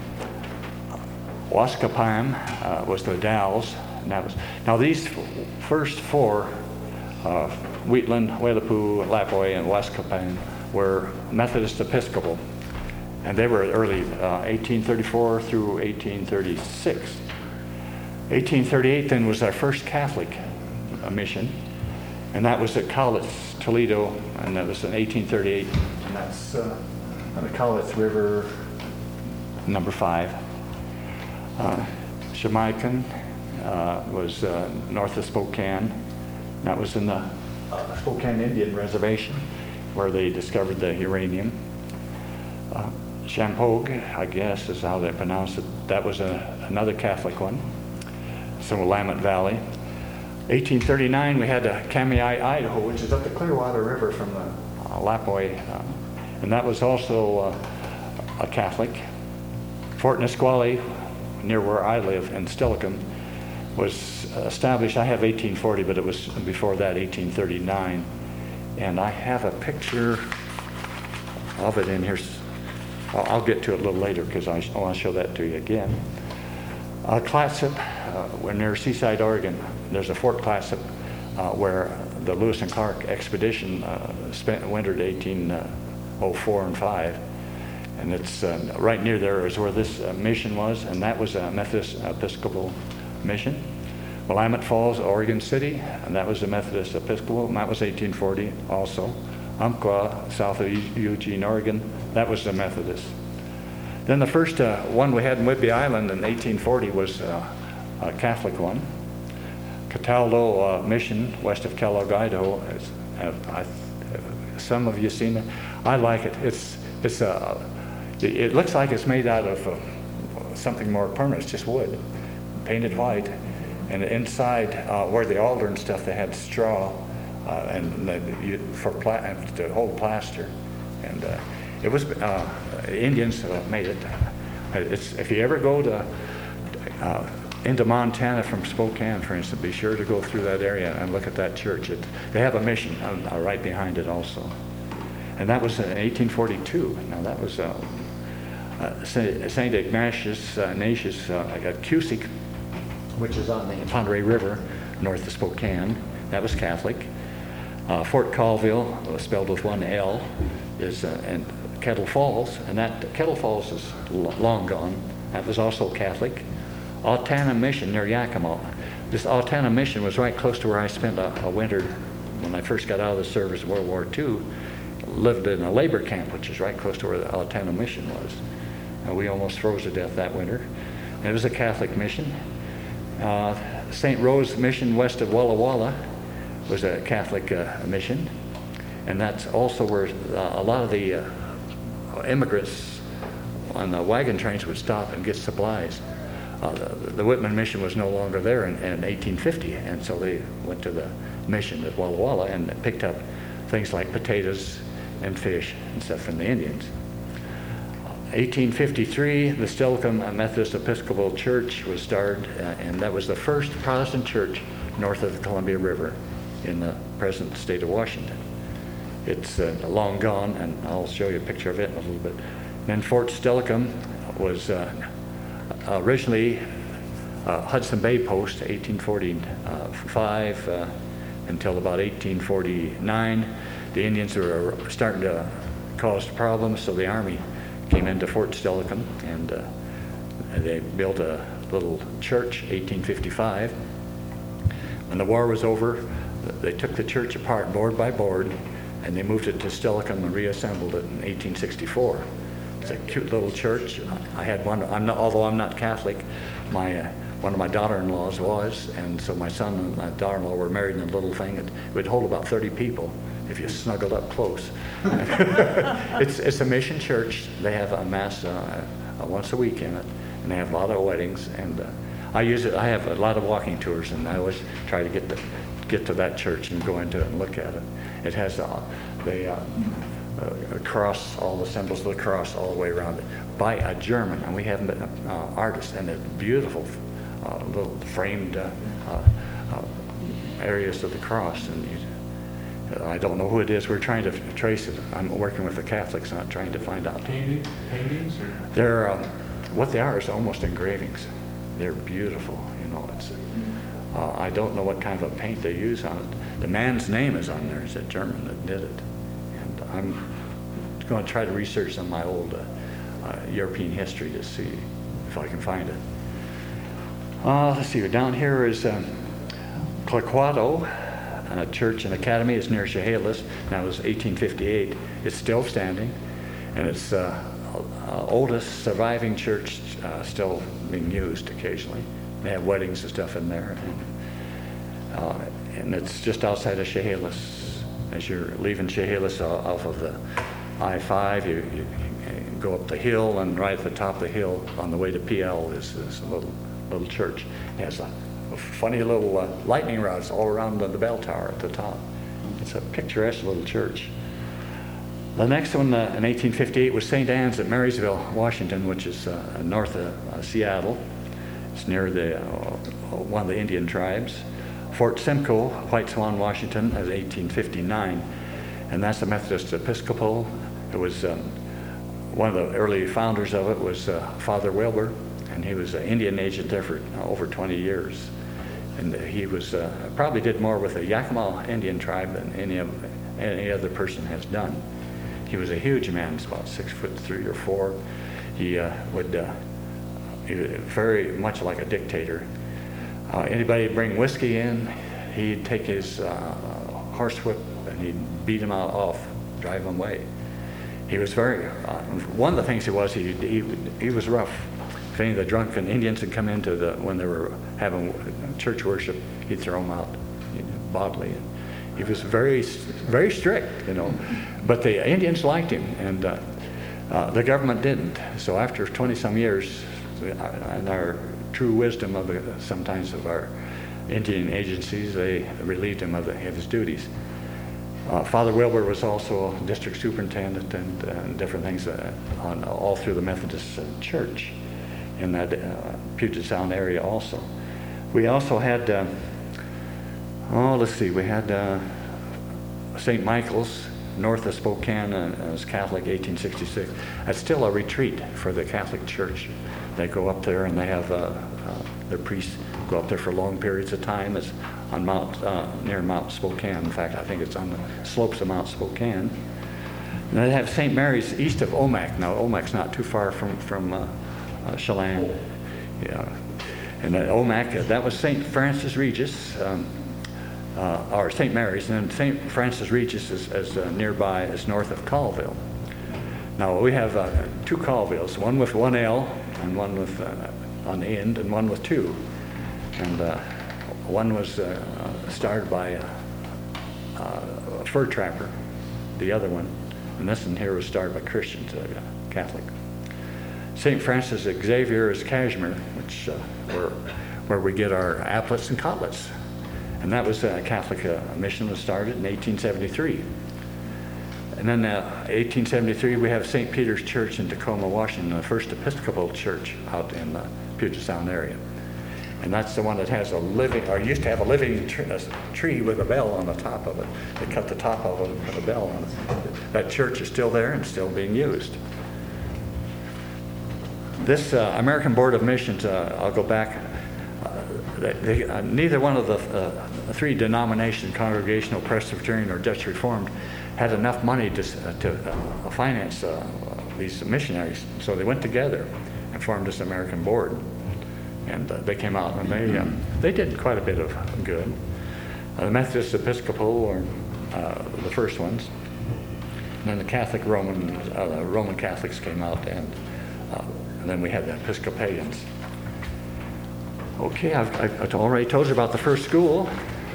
Waskapam uh, was the Dalles, and that was now these f- first four, uh, Wheatland, Wailapu, Lapwai, and Waskapam, were Methodist Episcopal, and they were early uh, eighteen thirty-four through eighteen thirty-six. eighteen thirty-eight then was our first Catholic uh, mission, and that was at Cowlitz, Toledo, and that was in eighteen thirty-eight, and that's uh, on the Cowlitz River, number five. Uh, Shamaikan uh, was uh, north of Spokane. That was in the uh, Spokane Indian Reservation where they discovered the uranium. Uh, Champaug, I guess is how they pronounce it. That was a, another Catholic one. So Willamette Valley. eighteen thirty-nine, we had uh, Kamiah, Idaho, which is up the Clearwater River from the uh, Lapwai, uh, and that was also uh, a Catholic. Fort Nisqually, near where I live in Steilacoom, was established. I have eighteen forty, but it was before that, eighteen thirty-nine. And I have a picture of it in here. I'll, I'll get to it a little later because I, I want to show that to you again. Uh, Clatsop, uh, we're near Seaside, Oregon. There's a Fort Clatsop uh, where the Lewis and Clark expedition uh, spent wintered eighteen oh four and five. And it's uh, right near there is where this uh, mission was, and that was a Methodist Episcopal mission. Willamette Falls, Oregon City, and that was a Methodist Episcopal, and that was eighteen forty also. Umpqua, south of Eugene, Oregon, that was the Methodist. Then the first uh, one we had in Whidbey Island in eighteen forty was uh, a Catholic one. Cataldo uh, Mission, west of Kellogg, Idaho. Is, uh, I, some of you seen it. I like it. It's it's a uh, It looks like it's made out of uh, something more permanent. It's just wood, painted white. And inside, uh, where the altar and stuff, they had straw uh, and the, you, for pla- to hold plaster. And uh, it was uh, Indians uh, made it. It's, if you ever go to uh, into Montana from Spokane, for instance, be sure to go through that area and look at that church. It, they have a mission uh, right behind it also. And that was in eighteen forty-two. Now that was uh, uh, Saint Ignatius uh, Ignatius uh, at Cusick, which is on the Pend Oreille River, north of Spokane. That was Catholic. Uh, Fort Colville, uh, spelled with one L, is uh, and Kettle Falls, and that Kettle Falls is l- long gone. That was also Catholic. Autana Mission near Yakima. This Autana Mission was right close to where I spent a, a winter when I first got out of the service in World War Two. Lived in a labor camp, which is right close to where the Autana Mission was. Uh, we almost froze to death that winter. And it was a Catholic mission. Uh, Saint Rose Mission west of Walla Walla was a Catholic uh, mission. And that's also where uh, a lot of the uh, immigrants on the wagon trains would stop and get supplies. Uh, the, the Whitman Mission was no longer there in, in eighteen fifty, and so they went to the mission at Walla Walla and picked up things like potatoes and fish and stuff from the Indians. eighteen fifty-three, the Steilacoom Methodist Episcopal Church was started, uh, and that was the first Protestant church north of the Columbia River in the present state of Washington. It's uh, long gone, and I'll show you a picture of it in a little bit. Then Fort Steilacoom was uh, originally uh, Hudson Bay Post, eighteen forty-five uh, until about eighteen forty-nine. The Indians were starting to cause problems, so the Army came into Fort Steilacoom, and uh, they built a little church, eighteen fifty-five. When the war was over, they took the church apart board by board, and they moved it to Steilacoom and reassembled it in eighteen sixty-four. It's a cute little church. I had one. I'm not, although I'm not Catholic, my uh, one of my daughter-in-laws was, and so my son and my daughter-in-law were married in a little thing. It would hold about thirty people if you snuggled up close. it's, it's a mission church. They have a mass uh, uh, once a week in it, and they have a lot of weddings. And uh, I use it. I have a lot of walking tours, and I always try to get to get to that church and go into it and look at it. It has uh, the uh, uh, cross, all the symbols of the cross all the way around it, by a German, and we have uh, artists, and they're beautiful uh, little framed uh, uh, uh, areas of the cross. And you, uh, I don't know who it is. We're trying to trace it. I'm working with the Catholics, not trying to find out. Painting, paintings or? They're um, what they are is almost engravings. They're beautiful. You know, it's. Uh, I don't know what kind of a paint they use on it. The man's name is on there. It's a German that did it, and I'm going to try to research some of my old uh, uh, European history to see if I can find it. Uh, let's see. Down here is um, Claquado, a church and academy. It's near Chehalis. That was eighteen fifty-eight. It's still standing, and it's uh, uh, oldest surviving church, uh, still being used occasionally. They have weddings and stuff in there. And, uh, and it's just outside of Chehalis. As you're leaving Chehalis uh, off of the I five, you, you, you go up the hill, and right at the top of the hill on the way to P L is this little little church. It has a, a funny little uh, lightning rods all around the, the bell tower at the top. It's a picturesque little church. The next one uh, in eighteen fifty-eight was Saint Anne's at Marysville, Washington, which is uh, north of uh, Seattle. It's near the, uh, one of the Indian tribes. Fort Simcoe, White Swan, Washington, is eighteen fifty-nine. And that's the Methodist Episcopal. It was um, one of the early founders of it was uh, Father Wilbur, and he was an Indian agent there for uh, over twenty years. And he was uh, probably did more with the Yakima Indian tribe than any, of, any other person has done. He was a huge man, he's about six foot three or four. He uh, would uh, He was very much like a dictator. Uh, anybody bring whiskey in, he'd take his uh, horse whip and he'd beat them out off, drive them away. He was very, uh, one of the things he was, he, he, he was rough. If any of the drunken Indians had come into the, when they were having church worship, he'd throw them out, you know, bodily. He was very, very strict, you know. But the Indians liked him, and uh, uh, the government didn't. So after twenty-some years, and our true wisdom of the, sometimes of our Indian agencies, they relieved him of, the, of his duties. Uh, Father Wilbur was also district superintendent and, uh, and different things uh, on all through the Methodist uh, Church in that uh, Puget Sound area also. We also had, uh, oh, let's see, we had uh, Saint Michael's north of Spokane, uh, as Catholic, eighteen sixty-six. That's still a retreat for the Catholic Church. They go up there and they have uh, uh, their priests go up there for long periods of time. It's on Mount uh, near Mount Spokane. In fact, I think it's on the slopes of Mount Spokane. And they have Saint Mary's east of Omak. Now, Omak's not too far from from uh, uh, Chelan. Yeah, and that Omak, uh, that was Saint Francis Regis, um, uh, or Saint Mary's, and then Saint Francis Regis is, is uh, nearby, is north of Colville. Now we have uh, two Colvilles, one with one L and one with uh, on the end, and one with two. And uh, one was uh, started by a, a fur trapper, the other one, and this one here was started by Christians, uh, Catholic. Saint Francis Xavier is Kashmir, which uh, where where we get our applets and cotlets, and that was a Catholic uh, mission was started in eighteen seventy-three. And then uh, eighteen seventy-three, we have Saint Peter's Church in Tacoma, Washington, the first Episcopal church out in the Puget Sound area. And that's the one that has a living, or used to have a living tr a tree with a bell on the top of it. They cut the top of it and put a bell on it. That church is still there and still being used. This uh, American Board of Missions, uh, I'll go back, uh, they, they, uh, neither one of the uh, three denominations, Congregational, Presbyterian, or Dutch Reformed, had enough money to, uh, to uh, finance uh, these missionaries. So they went together and formed this American Board. And uh, they came out and they um, they did quite a bit of good. Uh, the Methodist Episcopal, or uh, the first ones, and then the Catholic Roman uh, the Roman Catholics came out, and, uh, and then we had the Episcopalians. Okay, I've, I've already told you about the first school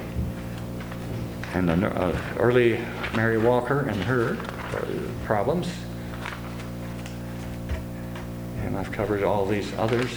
and the uh, early Mary Walker and her uh, problems. And I've covered all these others.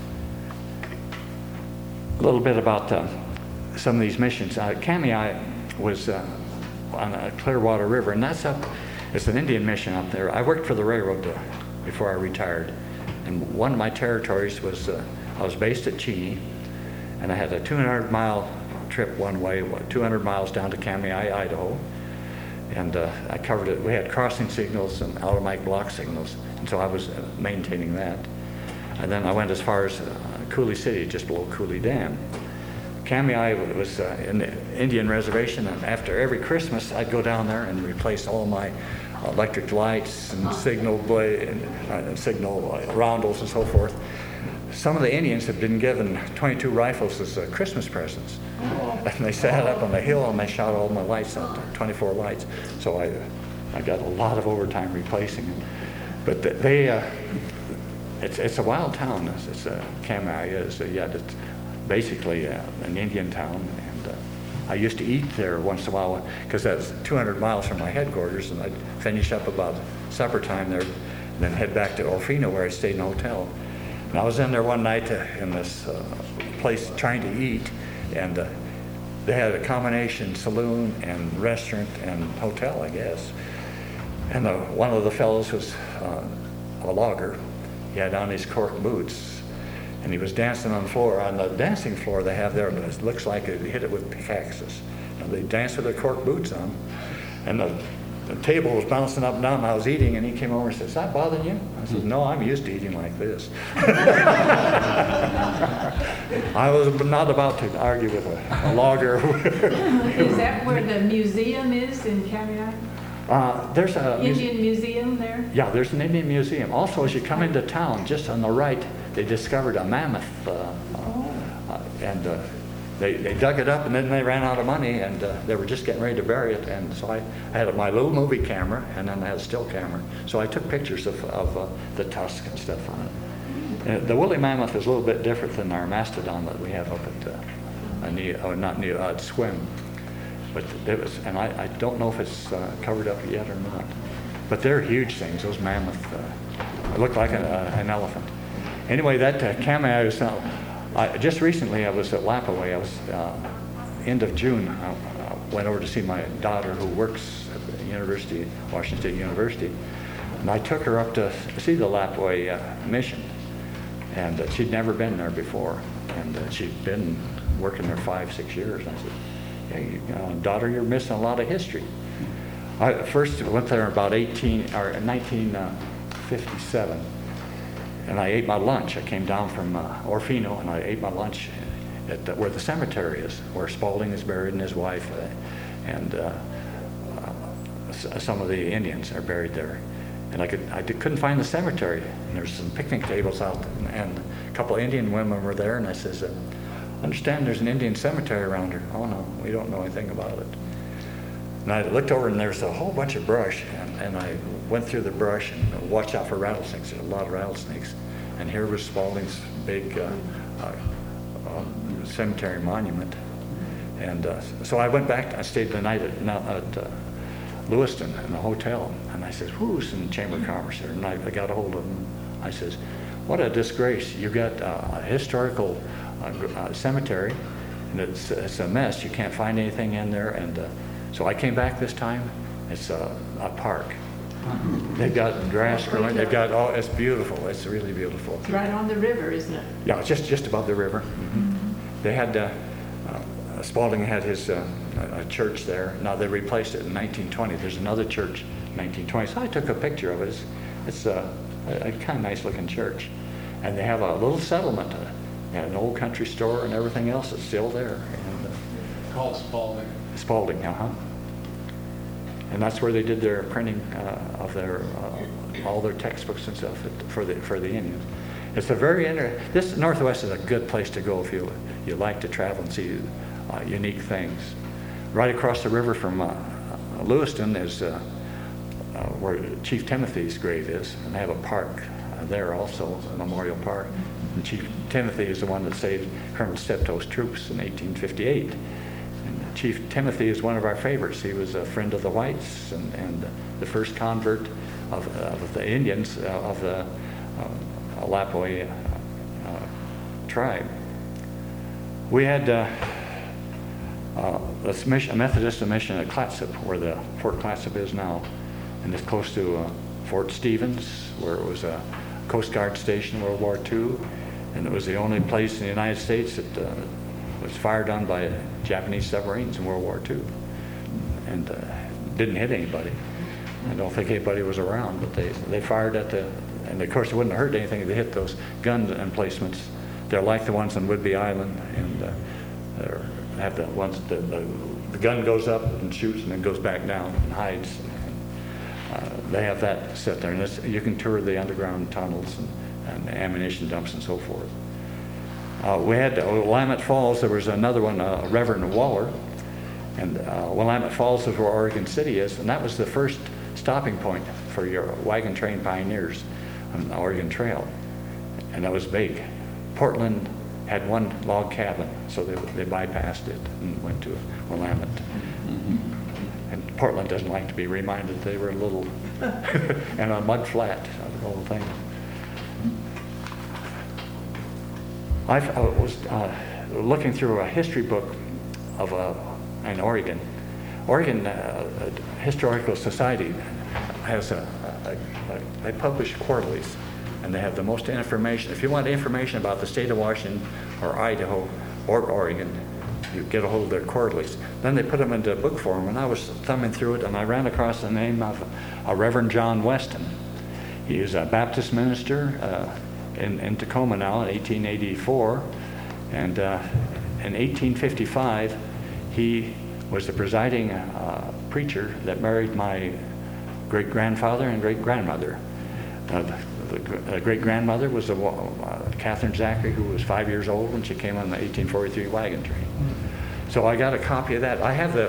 A little bit about uh, some of these missions. Uh, Kamei was uh, on the Clearwater River, and that's up, it's an Indian mission up there. I worked for the railroad uh, before I retired. And one of my territories was, uh, I was based at Cheney, and I had a two hundred mile trip one way, two hundred miles down to Kamei, Idaho. And uh, I covered it. We had crossing signals and automatic block signals, and so I was uh, maintaining that. And then I went as far as uh, Cooley City, just below Cooley Dam. Kamei was uh, in the Indian reservation, and after every Christmas, I'd go down there and replace all my electric lights and signal blade, and, uh, signal uh, roundels and so forth. Some of the Indians had been given twenty-two rifles as uh, Christmas presents. And they sat up on the hill and they shot all my lights out, twenty-four lights. So I I got a lot of overtime replacing them. But th- they, uh, it's it's a wild town. It's, it's uh, Kamei is, uh, yeah, it's basically uh, an Indian town. And uh, I used to eat there once in a while because that's two hundred miles from my headquarters, and I'd finish up about supper time there, and then head back to Orfino where I stayed in a hotel. And I was in there one night uh, in this uh, place trying to eat, and uh, they had a combination saloon and restaurant and hotel, I guess. And uh, one of the fellows was uh, a logger. He had on his cork boots, and he was dancing on the floor. On the dancing floor they have there, it looks like it hit it with pickaxes. And they danced with their cork boots on, and the, the table was bouncing up and down. I was eating, and he came over and said, "Is that bothering you?" I said, "No, I'm used to eating like this." I was not about to argue with a, a logger. Is that where the museum is in Kamei? Uh, there's a muse- Indian museum there? yeah, there's an Indian museum. Also, as you come into town, just on the right, they discovered a mammoth, uh, uh, and uh, they they dug it up, and then they ran out of money, and uh, they were just getting ready to bury it. And so I, I had my little movie camera, and then I had a still camera. So I took pictures of of uh, the tusk and stuff on it. And the woolly mammoth is a little bit different than our mastodon that we have up at uh, Neo, oh, not Neo, uh, Swim. But it was, and I, I don't know if it's uh, covered up yet or not. But they're huge things. Those mammoth uh, look like a, a, an elephant. Anyway, that uh, Kamei, I was, uh, I, just recently I was at Lapaway. I was uh, end of June. I, I went over to see my daughter who works at the University, Washington State University, and I took her up to see the Lapaway uh, mission. And uh, she'd never been there before, and uh, she'd been working there five, six years. And I said, "Hey, uh, daughter, you're missing a lot of history." I first went there about eighteen or nineteen fifty-seven, and I ate my lunch. I came down from uh, Orfino, and I ate my lunch at the, where the cemetery is, where Spaulding is buried and his wife, uh, and uh, uh, some of the Indians are buried there. And I could I did, couldn't find the cemetery. And there's some picnic tables out, and, and a couple of Indian women were there. And I says, uh, "I understand there's an Indian cemetery around here." "Oh no, we don't know anything about it." And I looked over, and there's a whole bunch of brush, and, and I went through the brush and watched out for rattlesnakes. There's a lot of rattlesnakes. And here was Spaulding's big uh, uh, uh, cemetery monument. And uh, so I went back. I stayed the night at, at uh, Lewiston in the hotel, and I said, "Who's in the Chamber of Commerce here?" And I, I got a hold of him. I says, "What a disgrace! You got uh, a historical uh, uh, cemetery, and it's it's a mess. You can't find anything in there." And uh, so I came back this time. It's a, a park. They've got grass growing. They've got oh, it's beautiful. It's really beautiful. It's right on the river, isn't it? Yeah, it's just just above the river. Mm-hmm. They had. Uh, uh, Spaulding had his uh, a church there. Now they replaced it in nineteen twenty. There's another church in nineteen twenty. So I took a picture of it. It's, it's a, a, a kind of nice looking church. And they have a little settlement, uh, and an old country store and everything else is still there. And, uh, Called Spaulding. Spaulding, uh-huh. And that's where they did their printing uh, of their uh, all their textbooks and stuff for the for the Indians. It's a very inter- this Northwest is a good place to go if you you like to travel and see Uh, unique things. Right across the river from uh, uh, Lewiston is uh, uh, where Chief Timothy's grave is, and they have a park uh, there also, a memorial park. And Chief Timothy is the one that saved Colonel Steptoe's troops in eighteen fifty-eight. And Chief Timothy is one of our favorites. He was a friend of the whites and, and the first convert of, of the Indians uh, of the uh, Alapoy uh, tribe. We had uh, uh, a, mission, a Methodist mission at Clatsop, where the Fort Clatsop is now, and it's close to uh, Fort Stevens, where it was a Coast Guard station in World War Two, and it was the only place in the United States that uh, was fired on by Japanese submarines in World War Two, and uh, didn't hit anybody. I don't think anybody was around, but they, they fired at the, and of course it wouldn't have hurt anything if they hit those gun emplacements. They're like the ones on Whidbey Island, and uh, they're, have the ones, the, the, the gun goes up and shoots and then goes back down and hides. Uh, they have that set there, and it's, you can tour the underground tunnels and, and ammunition dumps and so forth. Uh, we had uh, Willamette Falls. There was another one, uh, Reverend Waller, and uh, Willamette Falls is where Oregon City is, and that was the first stopping point for your wagon train pioneers on the Oregon Trail, and that was big. Portland had one log cabin, so they, they bypassed it and went to Willamette. Mm-hmm. And Portland doesn't like to be reminded they were a little, and a mud flat, the whole thing. I've, I was uh, looking through a history book of uh, in Oregon. Oregon uh, Historical Society has a, a, a, they publish quarterlies, and they have the most information. If you want information about the state of Washington or Idaho or Oregon, you get a hold of their quarterlies. Then they put them into book form, and I was thumbing through it, and I ran across the name of a Reverend John Weston. He was a Baptist minister uh, in, in Tacoma now in eighteen eighty-four, and uh, in eighteen fifty-five, he was the presiding uh, preacher that married my great-grandfather and great-grandmother. Uh, the, the great-grandmother was a, uh, Catherine Zachary, who was five years old when she came on the eighteen forty-three wagon train. So I got a copy of that. I have the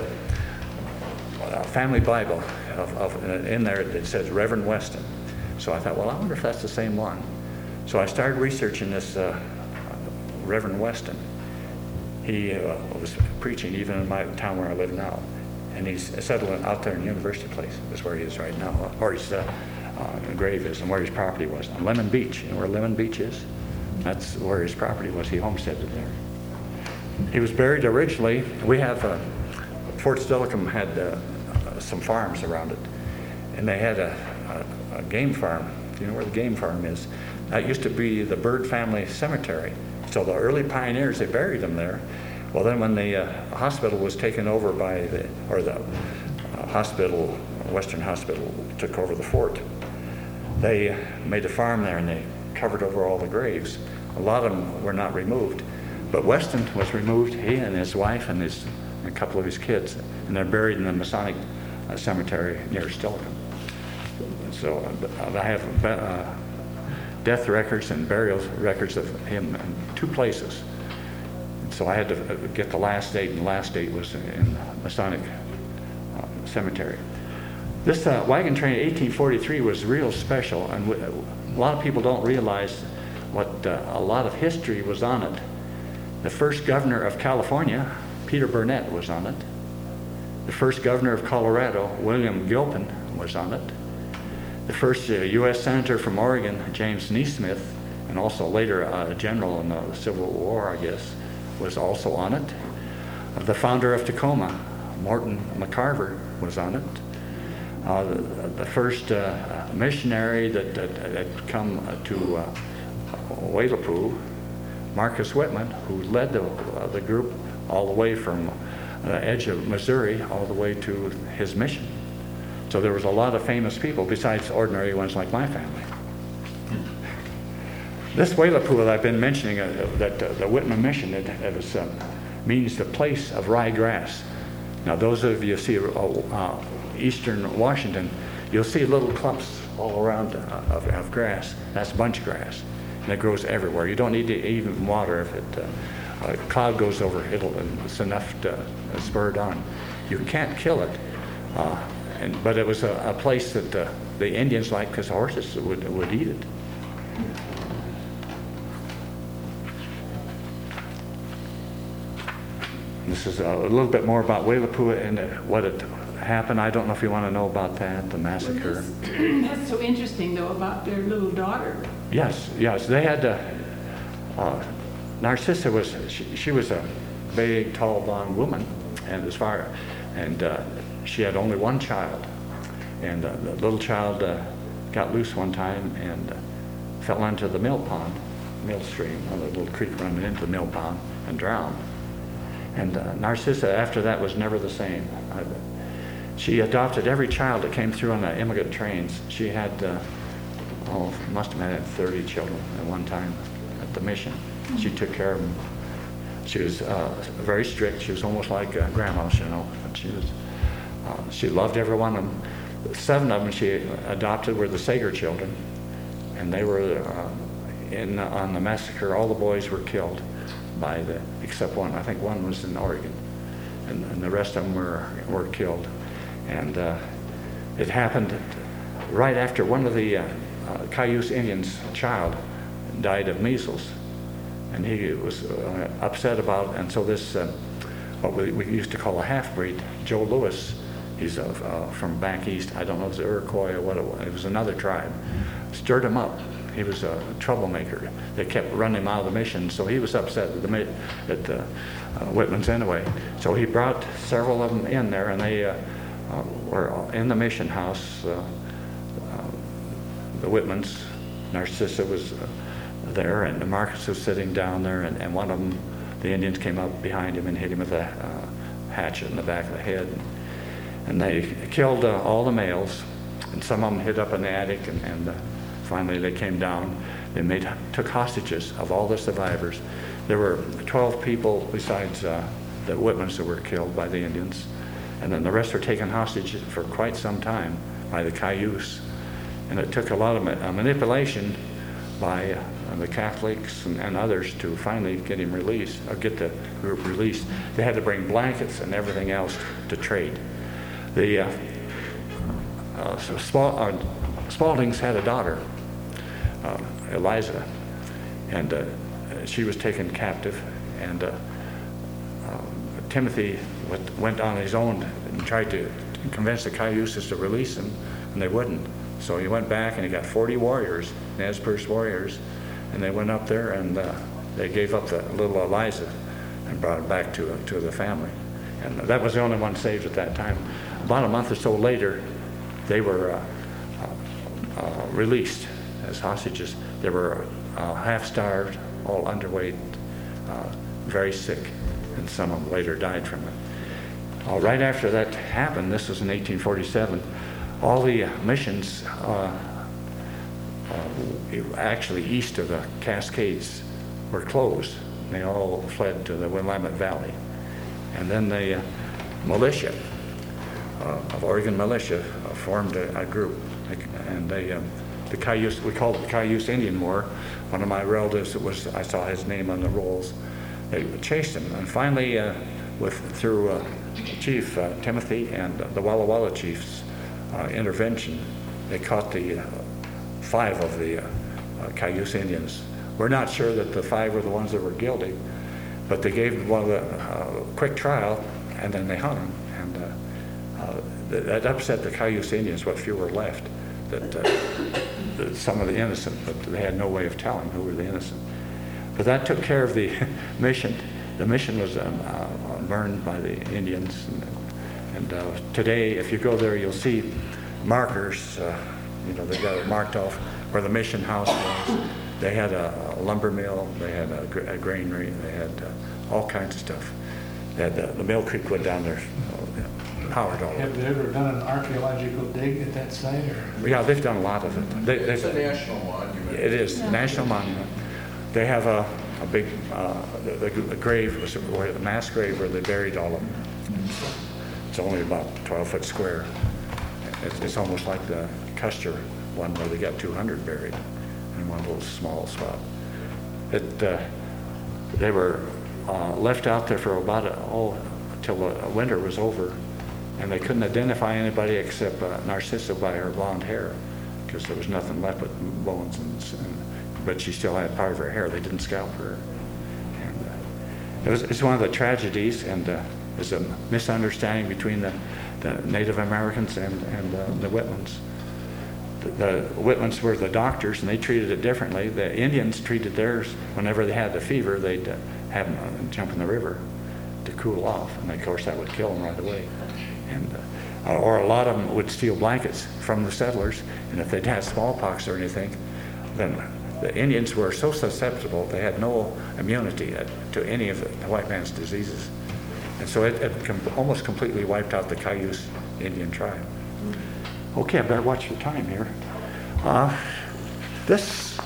uh, family Bible of, of, uh, in there that says Reverend Weston. So I thought, well, I wonder if that's the same one. So I started researching this uh, Reverend Weston. He uh, was preaching even in my town where I live now. And he's settled out there in University Place, is where he is right now, or his uh, uh, grave is, and where his property was, on Lemon Beach. You know where Lemon Beach is? That's where his property was. He homesteaded there. He was buried originally, we have, uh, Fort Steilacoom had uh, uh, some farms around it, and they had a, a, a game farm. Do you know where the game farm is? That used to be the Bird family cemetery. So the early pioneers, they buried them there. Well, then when the uh, hospital was taken over by the, or the uh, hospital, Western Hospital took over the fort, they made a farm there and they covered over all the graves. A lot of them were not removed, but Weston was removed, he and his wife and his, a couple of his kids, and they're buried in the Masonic uh, cemetery near Steilacoom. So uh, I have uh, death records and burial records of him in two places. So I had to get the last date, and the last date was in Masonic uh, Cemetery. This uh, wagon train in eighteen forty-three was real special, and w- a lot of people don't realize what uh, a lot of history was on it. The first governor of California, Peter Burnett, was on it. The first governor of Colorado, William Gilpin, was on it. The first uh, U S senator from Oregon, James Neesmith, and also later a uh, general in the Civil War, I guess, was also on it. Uh, the founder of Tacoma, Morton McCarver, was on it. Uh, the, the first uh, missionary that, that, that come to uh, Wailapu, Marcus Whitman, who led the, uh, the group all the way from the edge of Missouri all the way to his mission. So there was a lot of famous people besides ordinary ones like my family. This Wailapu that I've been mentioning, uh, that uh, the Whitman mission, it, it was, uh, means the place of ryegrass. Now those of you see uh, uh, eastern Washington, you'll see little clumps all around uh, of, of grass. That's bunch grass, and it grows everywhere. You don't need to even water. If it, uh, a cloud goes over, it'll, it's enough to uh, spur it on. You can't kill it, uh, and, but it was a, a place that uh, the Indians liked because horses would, would eat it. This is a little bit more about Wai Lapua and uh, what had happened. I don't know if you want to know about that, the massacre. That's so interesting though about their little daughter. Yes, yes. They had, uh, uh, Narcissa was, she, she was a big, tall, blonde woman, and as far, and uh, she had only one child. And uh, the little child uh, got loose one time and uh, fell into the mill pond, mill stream, a little creek running into the mill pond, and drowned. And uh, Narcissa, after that, was never the same. Uh, she adopted every child that came through on the immigrant trains. She had, uh, oh, must have had thirty children at one time at the mission. She took care of them. She was uh, very strict. She was almost like uh, grandma's, you know. But she was, uh, she loved every one of them. Seven of them she adopted were the Sager children, and they were uh, in on the massacre. All the boys were killed by the, except one. I think one was in Oregon, and, and the rest of them were were killed. And uh, it happened right after one of the uh, uh, Cayuse Indians' child died of measles, and he was uh, upset about. And so this, uh, what we, we used to call a half-breed, Joe Lewis. He's uh, uh, from back east. I don't know if it's Iroquois or what it was. It was another tribe. Stirred him up. He was a troublemaker. They kept running him out of the mission, so he was upset at the at the uh, Whitmans anyway. So he brought several of them in there, and they uh, uh, were in the mission house. Uh, uh, the Whitmans, Narcissa was uh, there, and Marcus was sitting down there, and, and one of them, the Indians came up behind him and hit him with a uh, hatchet in the back of the head. And they killed uh, all the males, and some of them hid up in the attic, and, and uh, finally they came down. They made, took hostages of all the survivors. There were twelve people besides uh, the Whitmans that were killed by the Indians, and then the rest were taken hostage for quite some time by the Cayuse. And it took a lot of ma- uh, manipulation by uh, the Catholics and, and others to finally get him released, or get the group released. They had to bring blankets and everything else to trade. The uh, uh, so Spal- uh, Spaldings had a daughter, uh, Eliza, and uh, she was taken captive. And uh, uh, Timothy went, went on his own and tried to convince the Cayuses to release him, and they wouldn't. So he went back and he got forty warriors, Nez Perce warriors, and they went up there and uh, they gave up the little Eliza and brought it back to to the family. And that was the only one saved at that time. About a month or so later, they were uh, uh, uh, released as hostages. They were uh, half-starved, all underweight, uh, very sick, and some of them later died from it. Uh, right after that happened, this was in eighteen forty-seven, all the uh, missions, uh, uh, actually east of the Cascades, were closed. They all fled to the Willamette Valley. And then the uh, militia, uh, of Oregon militia, uh, formed a, a group, and they, um, the Cayuse, we called it the Cayuse Indian War. One of my relatives, that was, I saw his name on the rolls. They chased him, and finally, uh, with through uh, Chief uh, Timothy and uh, the Walla Walla chiefs' uh, intervention, they caught the uh, five of the uh, uh, Cayuse Indians. We're not sure that the five were the ones that were guilty, but they gave one of the uh, quick trial, and then they hung him. And uh, uh, that upset the Cayuse Indians, what few were left, that, uh, that some of the innocent, but they had no way of telling who were the innocent. But that took care of the mission. The mission was um, uh, burned by the Indians. And, and uh, today, if you go there, you'll see markers. Uh, you know, they got it marked off where the mission house was. They had a, a lumber mill, they had a, gra- a granary, they had uh, all kinds of stuff. They had the, the Mill Creek went down there, uh, powered all Have of they ever done an archaeological dig at that site, or? it. Yeah, they've done a lot of it. They, It's a they've- national monument. It is, a national monument. They have a, a big, uh, the, the grave was where the mass grave where they buried all of them. It's only about twelve foot square. It's, it's almost like the Custer one where they got two hundred buried in one little small spot. It, uh, they were uh, left out there for about, a, oh, till the winter was over, and they couldn't identify anybody except uh, Narcissa by her blonde hair, because there was nothing left but bones, and, and but she still had part of her hair. They didn't scalp her. And, uh, It was, it's one of the tragedies, and uh, there's a misunderstanding between the, the Native Americans and, and uh, the Whitmans. The, the Whitmans were the doctors, and they treated it differently. The Indians treated theirs whenever they had the fever, they'd uh, have them uh, jump in the river to cool off, and of course that would kill them right away. And uh, or a lot of them would steal blankets from the settlers, and if they'd had smallpox or anything, then the Indians were so susceptible, they had no immunity uh, to any of the, the white man's diseases. And so it, it com almost completely wiped out the Cayuse Indian tribe. Okay, I better watch your time here. Uh, this,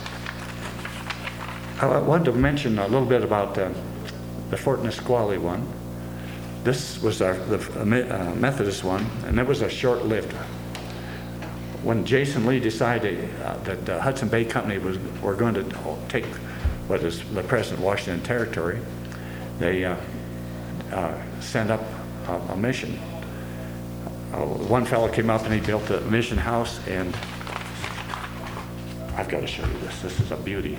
I wanted to mention a little bit about uh, the Fort Nisqually one. This was our, the uh, Methodist one, and it was a short-lived. When Jason Lee decided uh, that the Hudson Bay Company was were going to take what is the present Washington Territory, they uh, uh, sent up a, a mission. Uh, one fellow came up and he built a mission house, and I've got to show you this. This is a beauty.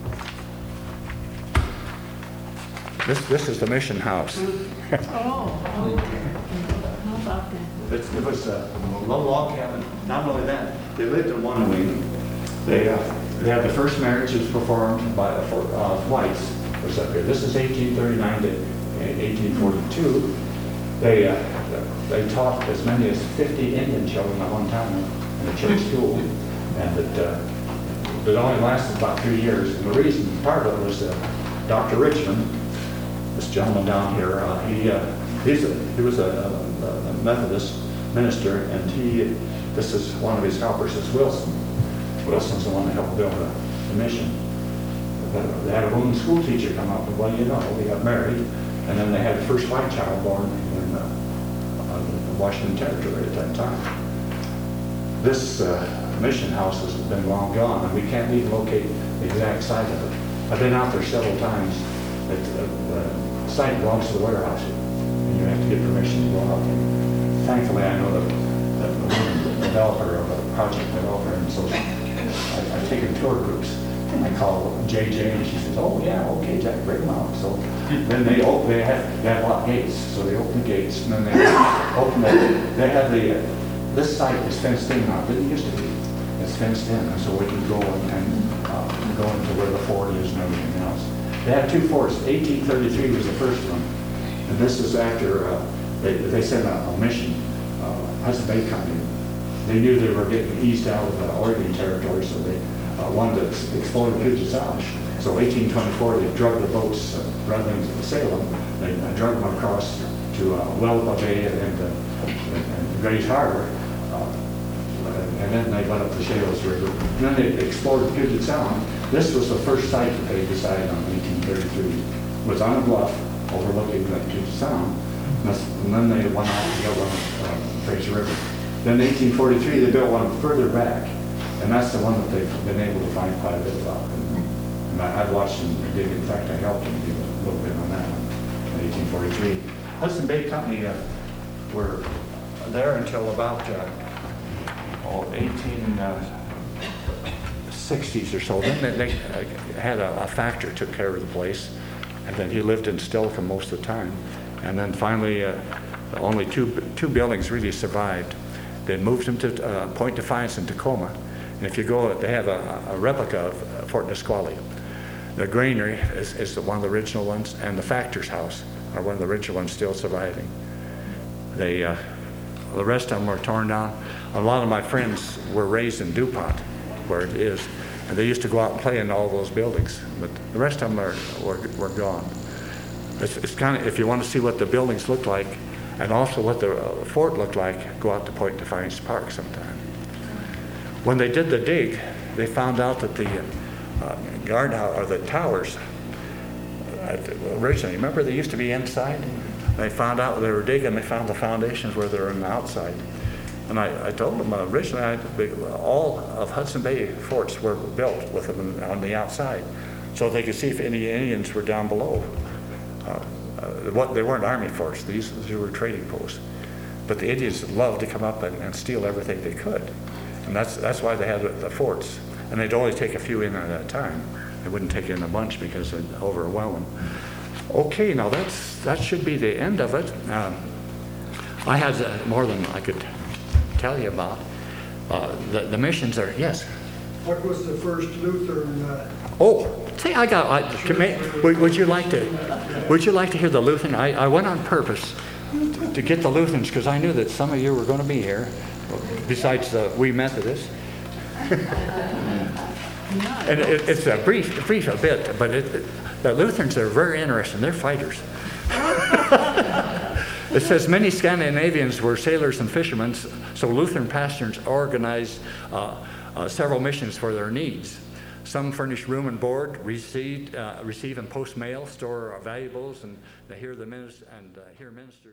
This this is the mission house. Oh, okay. How about that? It, it was a low log cabin. Not only that, they lived in one wing. They uh, they had the first marriages performed by the uh, whites. Was up here. This is eighteen thirty-nine to eighteen forty-two. They uh, they taught as many as fifty Indian children at one time in a church school, and it uh, it only lasted about three years. And the reason, part of it was uh, Doctor Richmond, this gentleman down here. Uh, he uh, he's a, he was a, a, a Methodist minister, and he this is one of his helpers is Wilson. Wilson's the one that helped build the, the mission. They had a woman school teacher come up, and well, you know, they got married, and then they had the first white child born in uh, uh, the Washington Territory at that time. This uh, mission house has been long gone, and we can't even locate the exact site of it. I've been out there several times. It, uh, the site belongs to the warehouse, and you have to get permission to go out. And thankfully, I know the, the, the developer of the project developer, and so I, I've taken tour groups. I call J J, and she says, "Oh yeah, okay, Jack, bring them out." So then they open, they had they had locked gates, so they opened the gates, and then they opened the, they had the uh, this site is fenced in now. It didn't used to be. It's fenced in, and so we can go and, and uh, go into where the fort is and everything else. They had two forts. eighteen thirty-three was the first one, and this is after uh, they they sent a, a mission, uh, Hudson Bay Company. They knew they were getting eased out of the Oregon Territory, so they uh, wanted to explore Puget Sound. So eighteen twenty-four, they drug the boats, uh, rather than Salem, they uh, drug them across to uh, Wellepa Bay and, uh, and, and Grays Harbor, uh, and then they went up the Shales River. And then they explored Puget Sound. This was the first site that they decided on in eighteen thirty-three. It was on a bluff overlooking the Puget Sound, and, and then they went out to build on uh, Fraser River. Then in eighteen forty-three, they built one further back, and that's the one that they've been able to find quite a bit about. And, and I, I've watched them dig. In fact, I helped them do a little bit on that one in eighteen forty-three. Hudson Bay Company uh, were there until about uh, oh, eighteen sixties or so. Then they, they uh, had a, a factor took care of the place, and then he lived in Stilton most of the time. And then finally, uh, only two two buildings really survived. They moved him to uh, Point Defiance in Tacoma. And if you go, they have a, a replica of Fort Nisqually. The granary is, is one of the original ones, and the factor's house are one of the original ones still surviving. They, uh, the rest of them were torn down. A lot of my friends were raised in DuPont, where it is, and they used to go out and play in all those buildings. But the rest of them are, were, were gone. It's, it's kind of, if you want to see what the buildings look like, and also what the uh, fort looked like, go out to Point Defiance Park sometime. When they did the dig, they found out that the uh, guardhouse, or the towers, uh, originally, remember they used to be inside? They found out they were digging, they found the foundations where they were on the outside. And I, I told them uh, originally, I, all of Hudson Bay forts were built with them on the outside, so they could see if any Indians were down below. Uh, Uh, what, they weren't army forts, these, these were trading posts. But the Indians loved to come up and, and steal everything they could. And that's, that's why they had the, the forts. And they'd only take a few in at a time. They wouldn't take in a bunch because they'd overwhelm them. Okay, now that's, that should be the end of it. Um, I had uh, more than I could tell you about. Uh, The the missions are, yes. What was the first Lutheran, uh, Oh, see, I got, I, to ma- would would you like to, would you like to hear the Lutheran? I, I went on purpose to get the Lutherans, because I knew that some of you were going to be here, besides the we Methodists. And it, it's a brief, brief a bit, but it, it- the Lutherans are very interesting. They're fighters. It says many Scandinavians were sailors and fishermen, so Lutheran pastors organized uh, uh, several missions for their needs. Some furnished room and board, received, uh, receive and post mail, store valuables, and they hear the minister and uh, hear ministers.